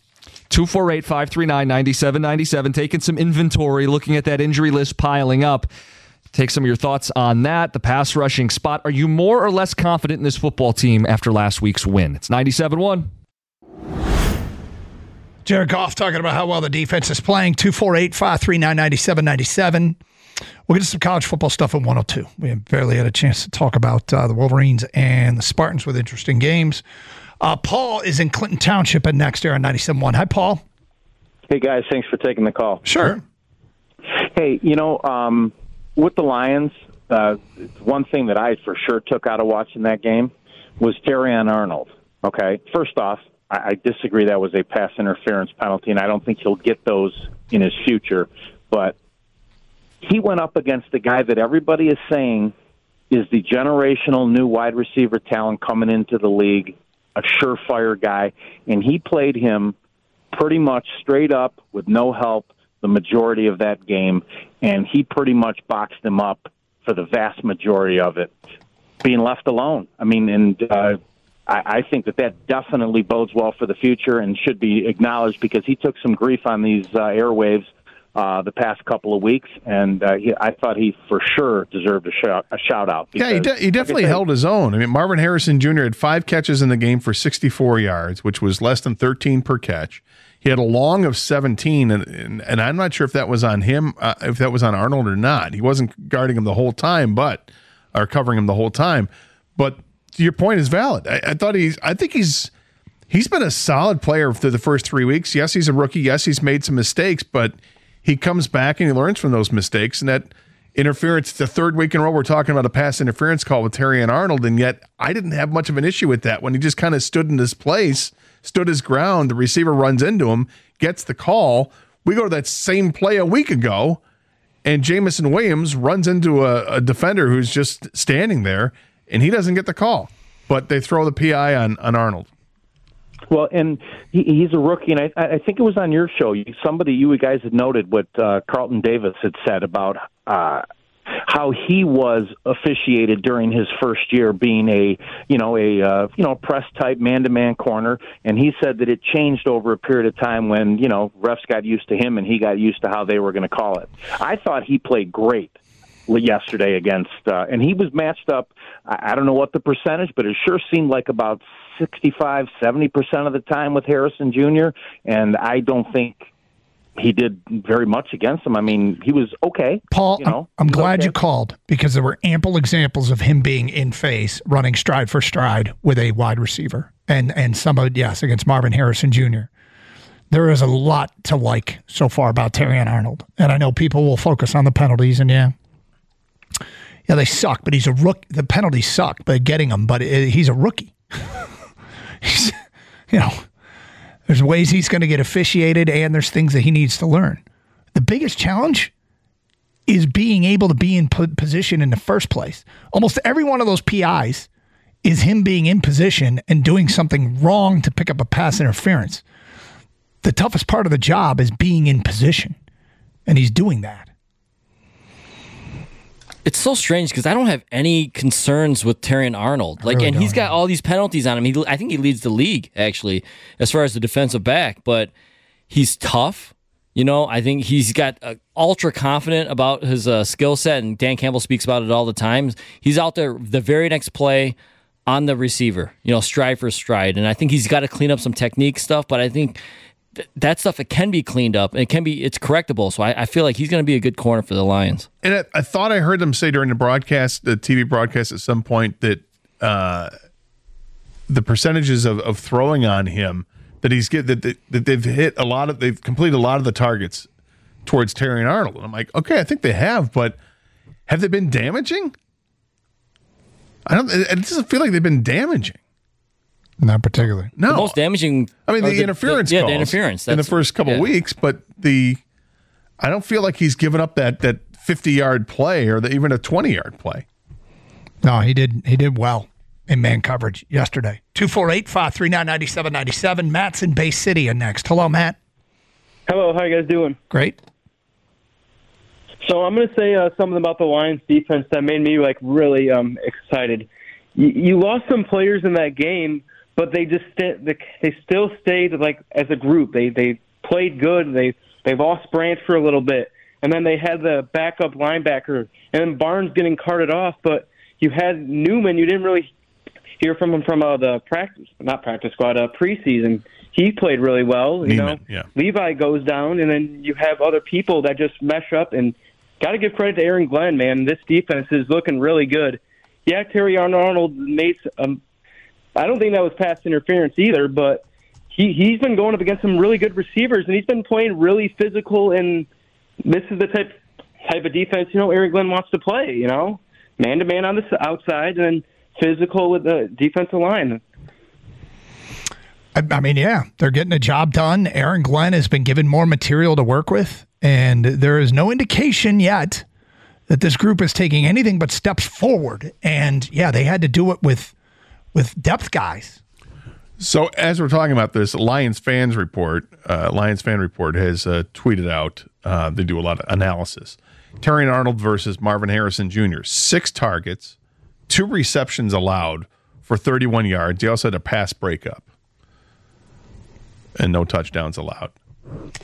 248-539-9797, taking some inventory, looking at that injury list piling up. Take some of your thoughts on that, the pass rushing spot. Are you more or less confident in this football team after last week's win? It's 97-1. Jared Goff talking about how well the defense is playing. 248-539-9797. We'll get to some college football stuff at 102. We have barely had a chance to talk about the Wolverines and the Spartans with interesting games. Paul is in Clinton Township at Next Air on 97.1. Hi, Paul. Hey, guys. Thanks for taking the call. Sure. Hey, with the Lions, one thing that I for sure took out of watching that game was Terrion Arnold. Okay? First off, I disagree that was a pass interference penalty, and I don't think he'll get those in his future. But he went up against the guy that everybody is saying is the generational new wide receiver talent coming into the league, a surefire guy, and he played him pretty much straight up with no help the majority of that game, and he pretty much boxed him up for the vast majority of it, being left alone. I mean, and I think that definitely bodes well for the future and should be acknowledged because he took some grief on these airwaves the past couple of weeks, and I thought he for sure deserved a shout out. Yeah, he definitely held his own. I mean, Marvin Harrison Jr. had 5 catches in the game for 64 yards, which was less than 13 per catch. He had a long of 17, and I'm not sure if that was on him, if that was on Arnold or not. He wasn't guarding him the whole time, or covering him the whole time. But your point is valid. I think he's been a solid player through the first 3 weeks. Yes, he's a rookie. Yes, he's made some mistakes, but he comes back and he learns from those mistakes. And that interference, the 3rd week in a row, we're talking about a pass interference call with Terrion Arnold, and yet I didn't have much of an issue with that when he just kind of stood in his place, stood his ground. The receiver runs into him, gets the call. We go to that same play a week ago, and Jamison Williams runs into a defender who's just standing there, and he doesn't get the call. But they throw the PI on Arnold. Well, and he's a rookie, and I think it was on your show. You guys had noted what Carlton Davis had said about how he was officiated during his first year, being a press type man-to-man corner, and he said that it changed over a period of time when refs got used to him and he got used to how they were going to call it. I thought he played great yesterday against, and he was matched up. I don't know what the percentage, but it sure seemed like about 65-70% of the time with Harrison Jr., and I don't think he did very much against him. I mean, he was okay. Paul, I'm glad you called, because there were ample examples of him being in phase, running stride for stride with a wide receiver, and some of against Marvin Harrison Jr. There is a lot to like so far about Terrion Arnold, and I know people will focus on the penalties, and they suck, but he's a rookie. The penalties suck, but getting them, but he's a rookie. He's, there's ways he's going to get officiated, and there's things that he needs to learn. The biggest challenge is being able to be in position in the first place. Almost every one of those PIs is him being in position and doing something wrong to pick up a pass interference. The toughest part of the job is being in position, and he's doing that. It's so strange because I don't have any concerns with Terrion Arnold. He's got all these penalties on him. I think he leads the league, actually, as far as the defensive back. But he's tough. I think he's got ultra confident about his skill set, and Dan Campbell speaks about it all the time. He's out there the very next play on the receiver, stride for stride. And I think he's got to clean up some technique stuff, but I think that stuff, it can be cleaned up, and it's correctable. So I feel like he's going to be a good corner for the Lions. And I thought I heard them say during the TV broadcast at some point, that the percentages of throwing on him that they've completed a lot of the targets towards Terrion Arnold. And I'm like, okay, I think they have, but have they been damaging? It doesn't feel like they've been damaging. Not particularly. No. The most damaging. I mean, the interference calls the interference. In the first couple of weeks, but I don't feel like he's given up that 50-yard play or even a 20-yard play. No, he did well in man coverage yesterday. 248-539-9797. Matt's in Bay City next. Hello, Matt. Hello, how you guys doing? Great. So I'm going to say something about the Lions defense that made me really excited. You lost some players in that game, but they still stayed as a group. They played good. They lost Branch for a little bit, and then they had the backup linebacker, and then Barnes getting carted off. But you had Newman. You didn't really hear from him from the preseason. He played really well. Levi goes down, and then you have other people that just mesh up. And got to give credit to Aaron Glenn, man. This defense is looking really good. Yeah, Terrion Arnold made I don't think that was pass interference either, but he's been going up against some really good receivers, and he's been playing really physical, and this is the type of defense, Aaron Glenn wants to play, man-to-man on the outside and then physical with the defensive line. I mean, they're getting the job done. Aaron Glenn has been given more material to work with, and there is no indication yet that this group is taking anything but steps forward. And, they had to do it with depth guys. So as we're talking about this, Lions Fan Report has tweeted out, they do a lot of analysis. Terrion Arnold versus Marvin Harrison Jr., 6 targets, 2 receptions allowed for 31 yards. He also had a pass breakup and no touchdowns allowed.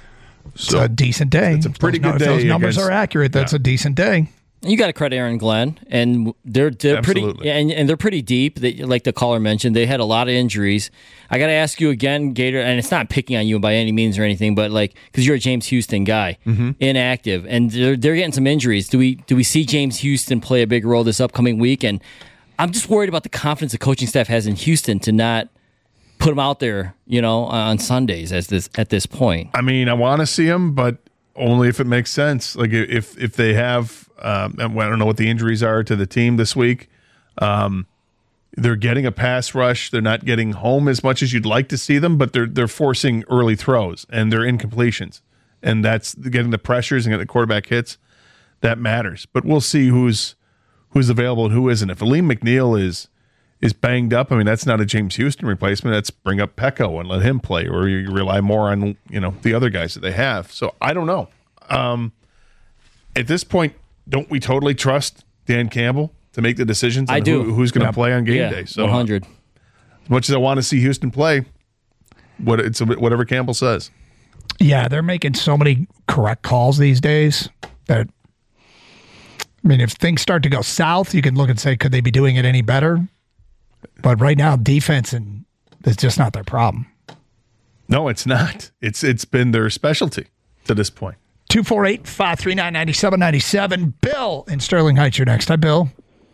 It's a decent day. It's a pretty good day. If those numbers are accurate, that's a decent day. You got to credit Aaron Glenn, and they're pretty and they're pretty deep. Like the caller mentioned, they had a lot of injuries. I got to ask you again, Gator, and it's not picking on you by any means or anything, but because you're a James Houston guy, inactive, and they're getting some injuries. Do we see James Houston play a big role this upcoming week? And I'm just worried about the confidence the coaching staff has in Houston to not put him out there, on Sundays at this point. I mean, I want to see him, but only if it makes sense. Like if they have. I don't know what the injuries are to the team this week. They're getting a pass rush. They're not getting home as much as you'd like to see them, but they're forcing early throws and they're incompletions, and that's getting the pressures and getting the quarterback hits. That matters. But we'll see who's available and who isn't. If Aleem McNeil is banged up, I mean that's not a James Houston replacement. That's bring up Pecco and let him play, or you rely more on the other guys that they have. So I don't know. At this point. Don't we totally trust Dan Campbell to make the decisions on who's going to play on game day? So 100. As much as I want to see Houston play, it's whatever Campbell says. Yeah, they're making so many correct calls these days that, if things start to go south, you can look and say, could they be doing it any better? But right now, defense is just not their problem. No, it's not. It's been their specialty to this point. 248-539-9797. Bill in Sterling Heights, you're next. Hi, Bill.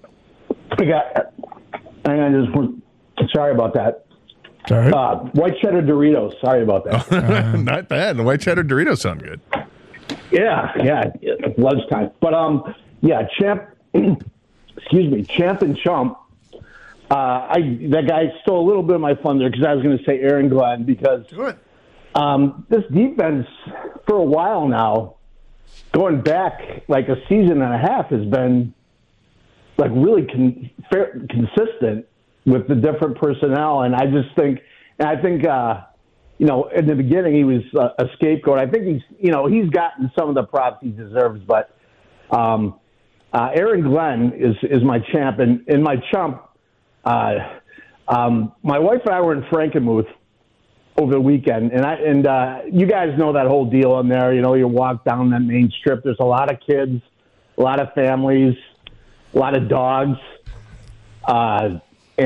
Sorry about that. Sorry. White cheddar Doritos. Sorry about that. Not bad. The white cheddar Doritos sound good. Yeah, lunchtime. But Champ. Excuse me, Champ and Chump. That guy stole a little bit of my fun there because I was going to say Aaron Glenn because. Good. This defense, for a while now, going back like a season and a half, has been like really consistent with the different personnel. And I just think, in the beginning he was a scapegoat. I think he's gotten some of the props he deserves. But Aaron Glenn is my champ, and my chump. My wife and I were in Frankenmuth over the weekend, and you guys know that whole deal in there. You walk down that main strip. There's a lot of kids, a lot of families, a lot of dogs, and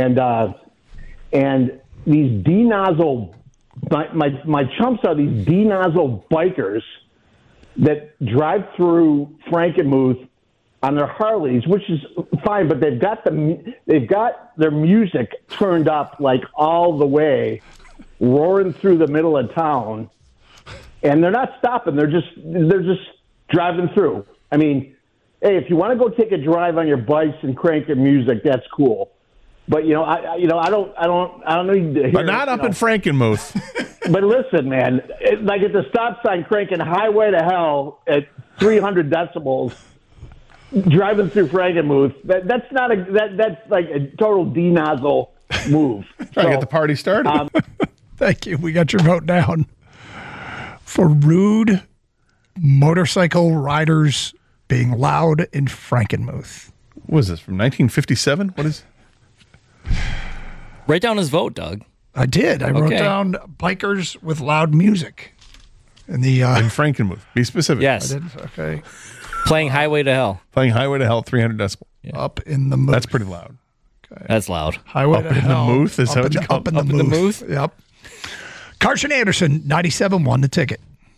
these D-nozzle. My chumps are these D-nozzle bikers that drive through Frankenmuth on their Harleys, which is fine, but they've got their music turned up like all the way, roaring through the middle of town, and they're not stopping. They're just driving through. I mean, hey, if you want to go take a drive on your bikes and crank your music, that's cool. But I don't need to hear. But not up in Frankenmuth. But listen, man, like at the stop sign, cranking Highway to Hell at 300 decibels, driving through Frankenmuth. That's like a total D-nozzle move. Trying to get the party started. Thank you. We got your vote down for rude motorcycle riders being loud in Frankenmuth. What is this, from 1957? What is? Write down his vote, Doug. I did. I wrote down bikers with loud music. In Frankenmuth. Be specific. Yes. I did. Okay. Playing Highway to Hell. Playing Highway to Hell, 300 decibel. Yeah. Up in the Muth. That's pretty loud. Okay. That's loud. Highway up to in Hell. The Muth? Is that what you call it? Up in the Muth. Yep. Carson Anderson, 97 won the ticket.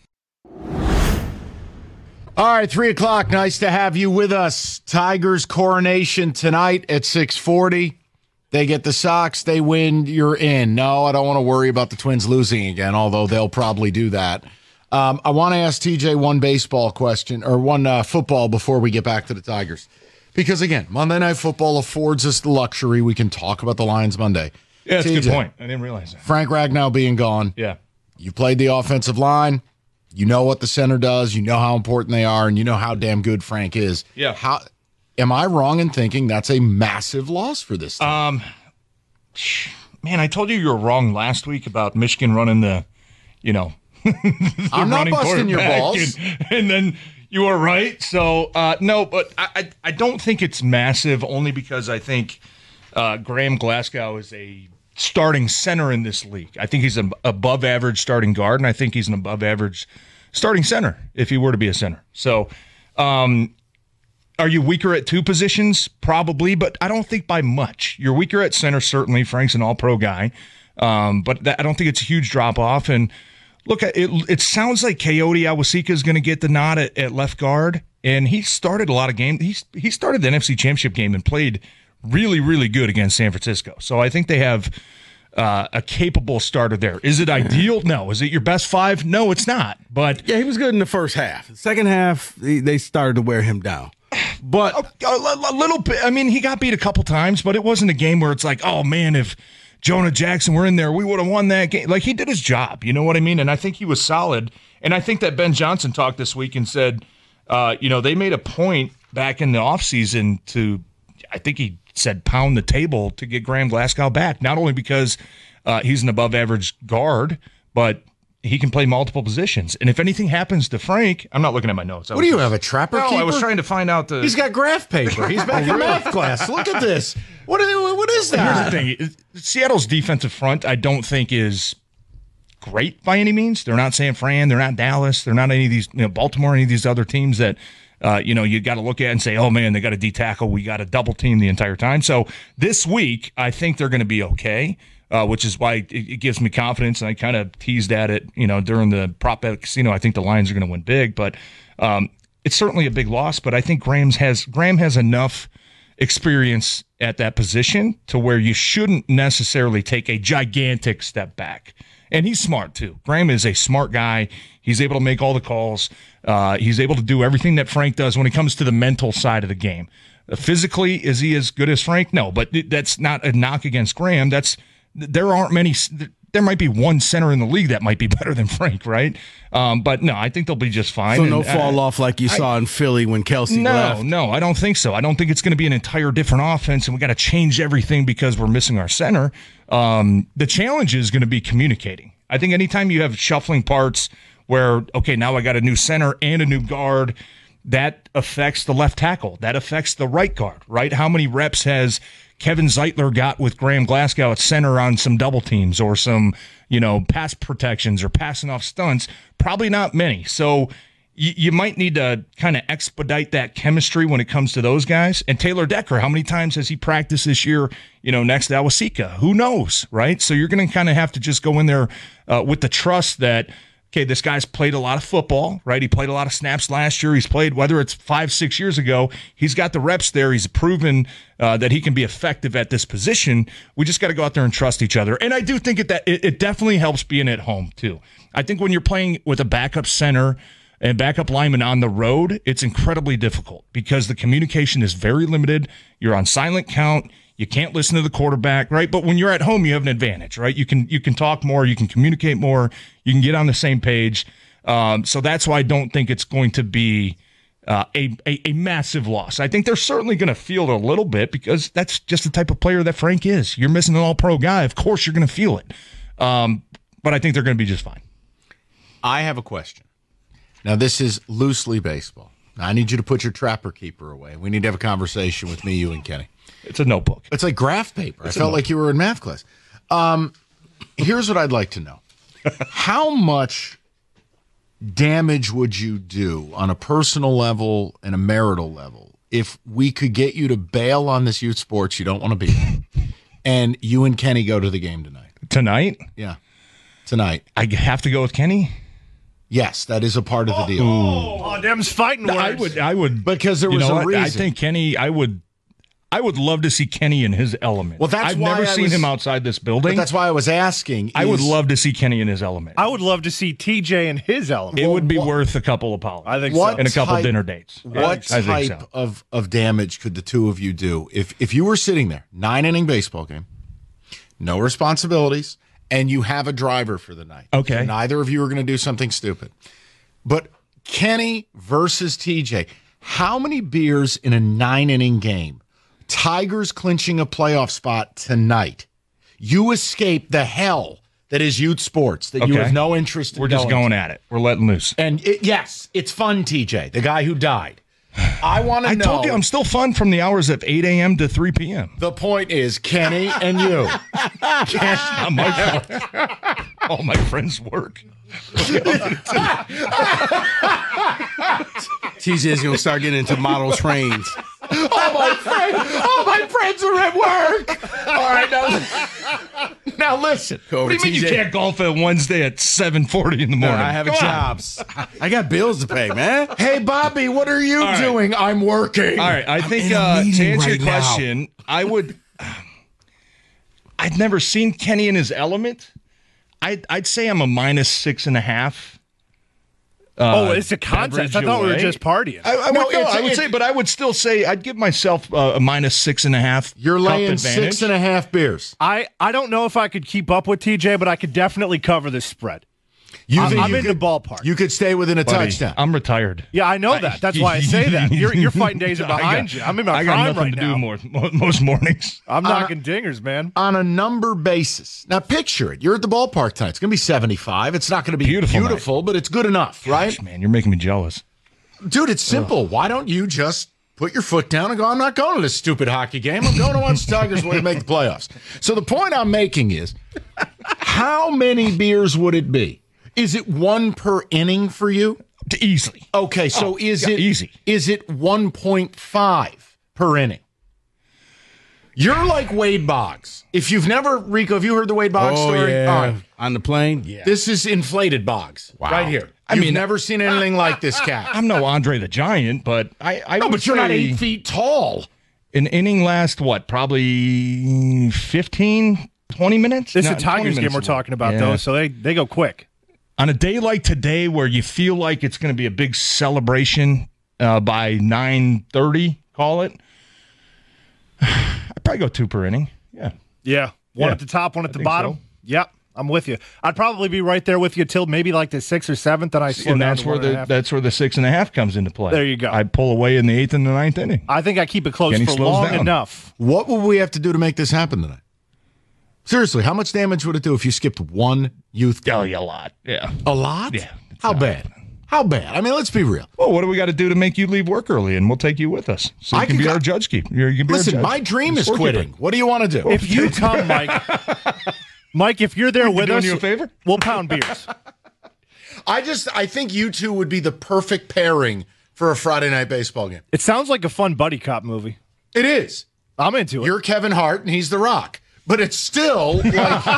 All right, 3 o'clock. Nice to have you with us. Tigers coronation tonight at 6:40. They get the Sox. They win. You're in. No, I don't want to worry about the Twins losing again, although they'll probably do that. I want to ask TJ one baseball question or one football before we get back to the Tigers. Because, again, Monday Night Football affords us the luxury. We can talk about the Lions Monday. Yeah, that's TJ, a good point. I didn't realize that. Frank Ragnow being gone. Yeah. You played the offensive line. You know what the center does. You know how important they are, and you know how damn good Frank is. Yeah. Am I wrong in thinking that's a massive loss for this team? Man, I told you were wrong last week about Michigan running the I'm not busting your balls. And then you were right. So, no, but I don't think it's massive, only because I think Graham Glasgow is a starting center in this league. I think he's an above-average starting guard, and I think he's an above-average starting center if he were to be a center. So, are you weaker at two positions? Probably, but I don't think by much. You're weaker at center, certainly. Frank's an all-pro guy, but I don't think it's a huge drop-off. And look, it sounds like Coyote Awosika is going to get the nod at left guard, and he started a lot of games. He started the NFC Championship game and played really, really good against San Francisco. So I think they have a capable starter there. Is it ideal? No. Is it your best five? No, it's not. But yeah, he was good in the first half. The second half, they started to wear him down. But a little bit. I mean, he got beat a couple times, but it wasn't a game where it's like, oh man, if Jonah Jackson were in there, we would have won that game. Like, he did his job. You know what I mean? And I think he was solid. And I think that Ben Johnson talked this week and said, they made a point back in the offseason to, I think he said, pound the table to get Graham Glasgow back. Not only because he's an above-average guard, but he can play multiple positions. And if anything happens to Frank, I'm not looking at my notes. What do you have, a trapper keeper? I was trying to find out the... He's got graph paper. He's back in math class. Look at this. What is that? Here's the thing. Seattle's defensive front, I don't think is great by any means. They're not San Fran. They're not Dallas. They're not any of these, Baltimore, any of these other teams that, you got to look at and say, oh, man, they got a D-tackle. We got to double team the entire time. So this week, I think they're going to be okay. Which is why it gives me confidence, and I kind of teased at it, during the prop bet casino. I think the Lions are going to win big, but it's certainly a big loss. But I think Graham has enough experience at that position to where you shouldn't necessarily take a gigantic step back. And he's smart too. Graham is a smart guy. He's able to make all the calls. He's able to do everything that Frank does when it comes to the mental side of the game. Physically, is he as good as Frank? No, but that's not a knock against Graham. There aren't many. There might be one center in the league that might be better than Frank, right? But no, I think they'll be just fine. So no fall off like you saw in Philly when Kelsey left? No, I don't think so. I don't think it's going to be an entire different offense, and we got to change everything because we're missing our center. The challenge is going to be communicating. I think anytime you have shuffling parts where, okay, now I got a new center and a new guard, that affects the left tackle. That affects the right guard, right? How many reps has Kevin Zeitler got with Graham Glasgow at center on some double teams or some, pass protections or passing off stunts? Probably not many. So you might need to kind of expedite that chemistry when it comes to those guys. And Taylor Decker, how many times has he practiced this year, next to Awosika? Who knows, right? So you're going to kind of have to just go in there with the trust that, okay, this guy's played a lot of football, right? He played a lot of snaps last year. He's played, whether it's 5-6 years ago, he's got the reps there. He's proven that he can be effective at this position. We just got to go out there and trust each other. And I do think it definitely helps being at home, too. I think when you're playing with a backup center and backup lineman on the road, it's incredibly difficult because the communication is very limited. You're on silent count. You can't listen to the quarterback, right? But when you're at home, you have an advantage, right? You can talk more, you can communicate more, you can get on the same page. So that's why I don't think it's going to be a massive loss. I think they're certainly going to feel it a little bit because that's just the type of player that Frank is. You're missing an all-pro guy. Of course you're going to feel it. But I think they're going to be just fine. I have a question. Now, this is loosely baseball. Now, I need you to put your trapper keeper away. We need to have a conversation with me, you, and Kenny. It's a notebook. It's like graph paper. I felt like you were in math class. Here's what I'd like to know. How much damage would you do on a personal level and a marital level if we could get you to bail on this youth sports you don't want to be in, and you and Kenny go to the game tonight? Tonight? Yeah. Tonight. I have to go with Kenny? Yes, that is a part of the deal. Oh, them's fighting words. I would because there was a reason. I think Kenny, I would love to see Kenny in his element. Well, I've never seen him outside this building. But that's why I was asking. I would love to see Kenny in his element. I would love to see TJ in his element. It would be worth a couple of polos. I think so. And a couple dinner dates. What type of damage could the two of you do if you were sitting there, 9-inning baseball game, no responsibilities, and you have a driver for the night? Okay. So neither of you are going to do something stupid. But Kenny versus TJ, how many beers in a 9-inning game? Tigers clinching a playoff spot tonight. You escape the hell that is youth sports that you have no interest in. We're just going at it. We're letting loose. And yes, it's fun, TJ, the guy who died. I want to know. I told you I'm still fun from the hours of 8 a.m. to 3 p.m. The point is, Kenny and you. Not my fault. all my friends work. TJ's going to start getting into model trains. All my friends are at work. All right, now listen. What do you mean you can't golf on Wednesday at 7:40 in the morning? I have jobs. I got bills to pay, man. Hey, Bobby, what are you doing? I'm working. All right, I think to answer your question, I'd never seen Kenny in his element. I'd say I'm a -6.5. It's a contest. I thought we were just partying. I would say, but I would still say I'd give myself a -6.5. You're laying 6.5 beers. I don't know if I could keep up with TJ, but I could definitely cover this spread. I'm in the ballpark. You could stay within a touchdown. I'm retired. Yeah, I know that. That's why I say that. You're fighting days behind you. I'm in my prime right now. I got nothing to do most mornings. I'm knocking dingers, man. On a number basis. Now, picture it. You're at the ballpark tonight. It's going to be 75. It's not going to be beautiful, but it's good enough, right? Gosh, man, you're making me jealous. Dude, it's simple. Why don't you just put your foot down and go, I'm not going to this stupid hockey game. I'm going to watch the Tigers make the playoffs. So the point I'm making is, how many beers would it be? Is it one per inning for you? Easily. Okay, so is it easy? Is it 1.5 per inning? You're like Wade Boggs. If you've never, Rico, have you heard the Wade Boggs story? Yeah. All right. On the plane? Yeah. This is inflated Boggs right here. You've never seen anything like this cat. I'm no Andre the Giant, but I No, but you're not 8 feet tall. An inning lasts, probably 15, 20 minutes? It's a Tigers game we're talking about, though, so they go quick. On a day like today where you feel like it's going to be a big celebration by 9:30, call it, I'd probably go 2 per inning. Yeah. One at the top, one at the bottom. So. Yep, I'm with you. I'd probably be right there with you till maybe like the 6th or 7th, then I slow down that's to where that's where the 6.5 comes into play. There you go. I pull away in the 8th and the 9th inning. I think I keep it close for long enough. What would we have to do to make this happen tonight? Seriously, how much damage would it do if you skipped one youth game? A lot. Yeah. A lot? Yeah. How bad? How bad? I mean, let's be real. Well, what do we got to do to make you leave work early, and we'll take you with us? So you can be our judge keeper. Listen, my dream is quitting. What do you want to do? If you come, Mike, if you're there with us, you a favor? We'll pound beers. I think you two would be the perfect pairing for a Friday night baseball game. It sounds like a fun buddy cop movie. It is. I'm into it. You're Kevin Hart, and he's The Rock. But it's still like,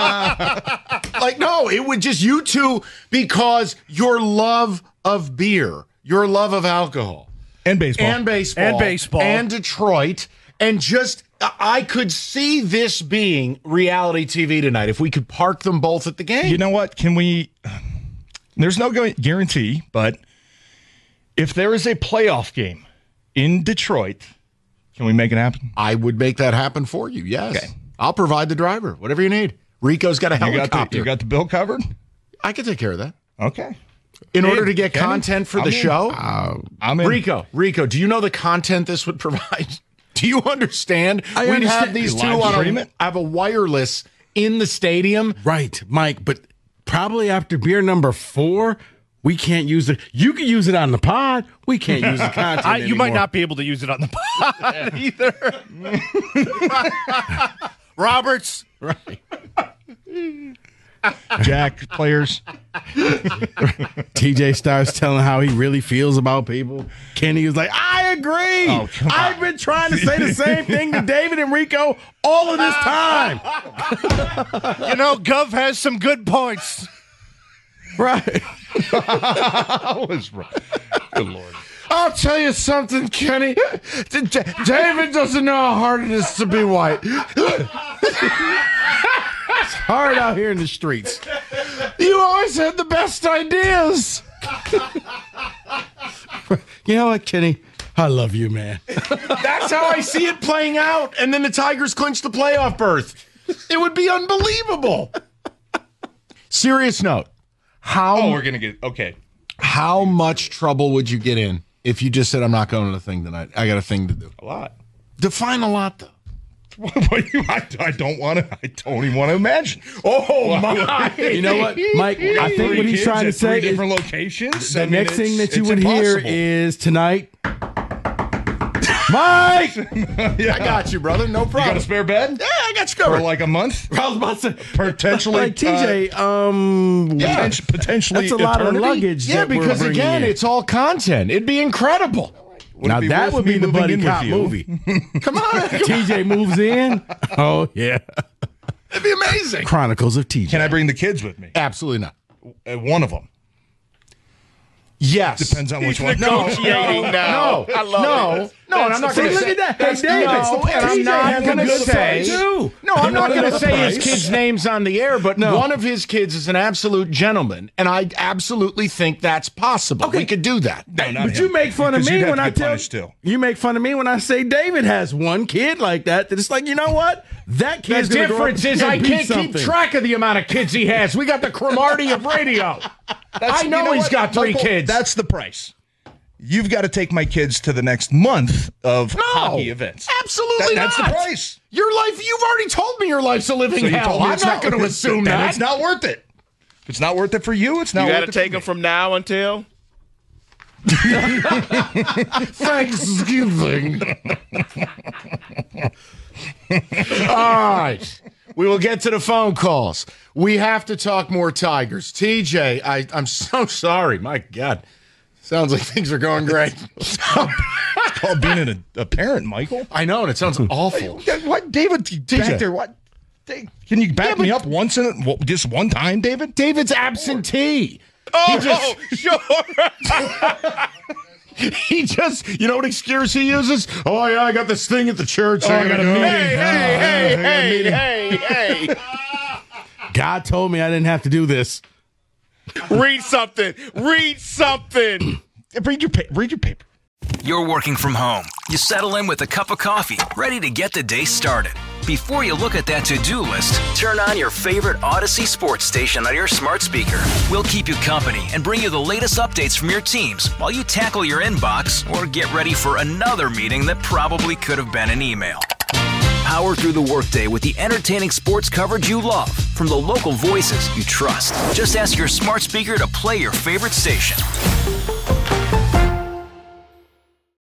no, it would just you two because your love of beer, your love of alcohol. And baseball. And Detroit. And just, I could see this being reality TV tonight if we could park them both at the game. You know what? There's no guarantee, but if there is a playoff game in Detroit, can we make it happen? I would make that happen for you, yes. Okay. I'll provide the driver, whatever you need. Rico's got a helicopter. You got the bill covered? I can take care of that. Okay. In order to get content for the show? I'm in. Rico, do you know the content this would provide? Do you understand? We'd have these two on have a wireless in the stadium. Right, Mike, but probably after beer number 4, we can't use it. You can use it on the pod. We can't use the content anymore. You might not be able to use it on the pod either. Roberts. Right. Jack players. TJ starts telling how he really feels about people. Kenny was like, I agree. Oh, I've been trying to say the same thing to David and Rico all of this time. Gov has some good points. Right. I was right. Good Lord. I'll tell you something, Kenny. David doesn't know how hard it is to be white. It's hard out here in the streets. You always had the best ideas. You know what, Kenny? I love you, man. That's how I see it playing out. And then the Tigers clinch the playoff berth. It would be unbelievable. Serious note. We're going to get, okay. How much trouble would you get in if you just said, I'm not going to the thing tonight? I got a thing to do. A lot. Define a lot, though. I don't even want to imagine. Oh, my. You know what, Mike? I think what he's trying to say is different locations. The next thing that you would hear is tonight. Mike! I got you, brother. No problem. You got a spare bed? Yeah, I got you covered. For like a month? I was about to say, potentially. Like TJ, potentially that's a lot eternity? of luggage. Yeah, that we're because bringing again, in. it's all content. It'd be incredible. Now that would be the buddy cop movie. Come on. TJ moves in. Oh, yeah. It'd be amazing. Chronicles of TJ. Can I bring the kids with me? Absolutely not. One of them. Yes. Depends on which one. Negotiating now. I love it. No, and I'm not going to say. Look at that. Hey, David. No, and I'm not going to say. No, I'm not going to say his kids' names on the air, but one of his kids is an absolute gentleman, and I absolutely think that's possible. Okay. We could do that. No, but you make fun of me when I tell. You make fun of me when I say David has one kid like that. That it's like, you know what? That The kid's gonna difference grow up is I and be can't something. keep track of the amount of kids he has. We got the Cromartie of radio. I know he's got 3 kids. That's the price. You've got to take my kids to the next month of hockey events. Absolutely That's the not. price. Your life, you've already told me your life's a living So you hell. told me I'm it's not going to assume then that. it's not worth it. If it's not worth it for you, it's not You worth got it to take for them from now until Thanksgiving. All right. We will get to the phone calls. We have to talk more Tigers. TJ, I'm so sorry. My God. Sounds like things are going great. It's called being a parent, Michael. I know, and it sounds awful. What, David? TJ. Back there, what? Can you back me up once just one time, David? David's absentee. sure. He just, you know what excuse he uses? Oh, yeah, I got this thing at the church. I got a meeting. Hey. God told me I didn't have to do this. Read something. Read your paper. You're working from home. You settle in with a cup of coffee, ready to get the day started. Before you look at that to-do list, turn on your favorite Odyssey sports station on your smart speaker. We'll keep you company and bring you the latest updates from your teams while you tackle your inbox or get ready for another meeting that probably could have been an email. Power through the workday with the entertaining sports coverage you love from the local voices you trust. Just ask your smart speaker to play your favorite station.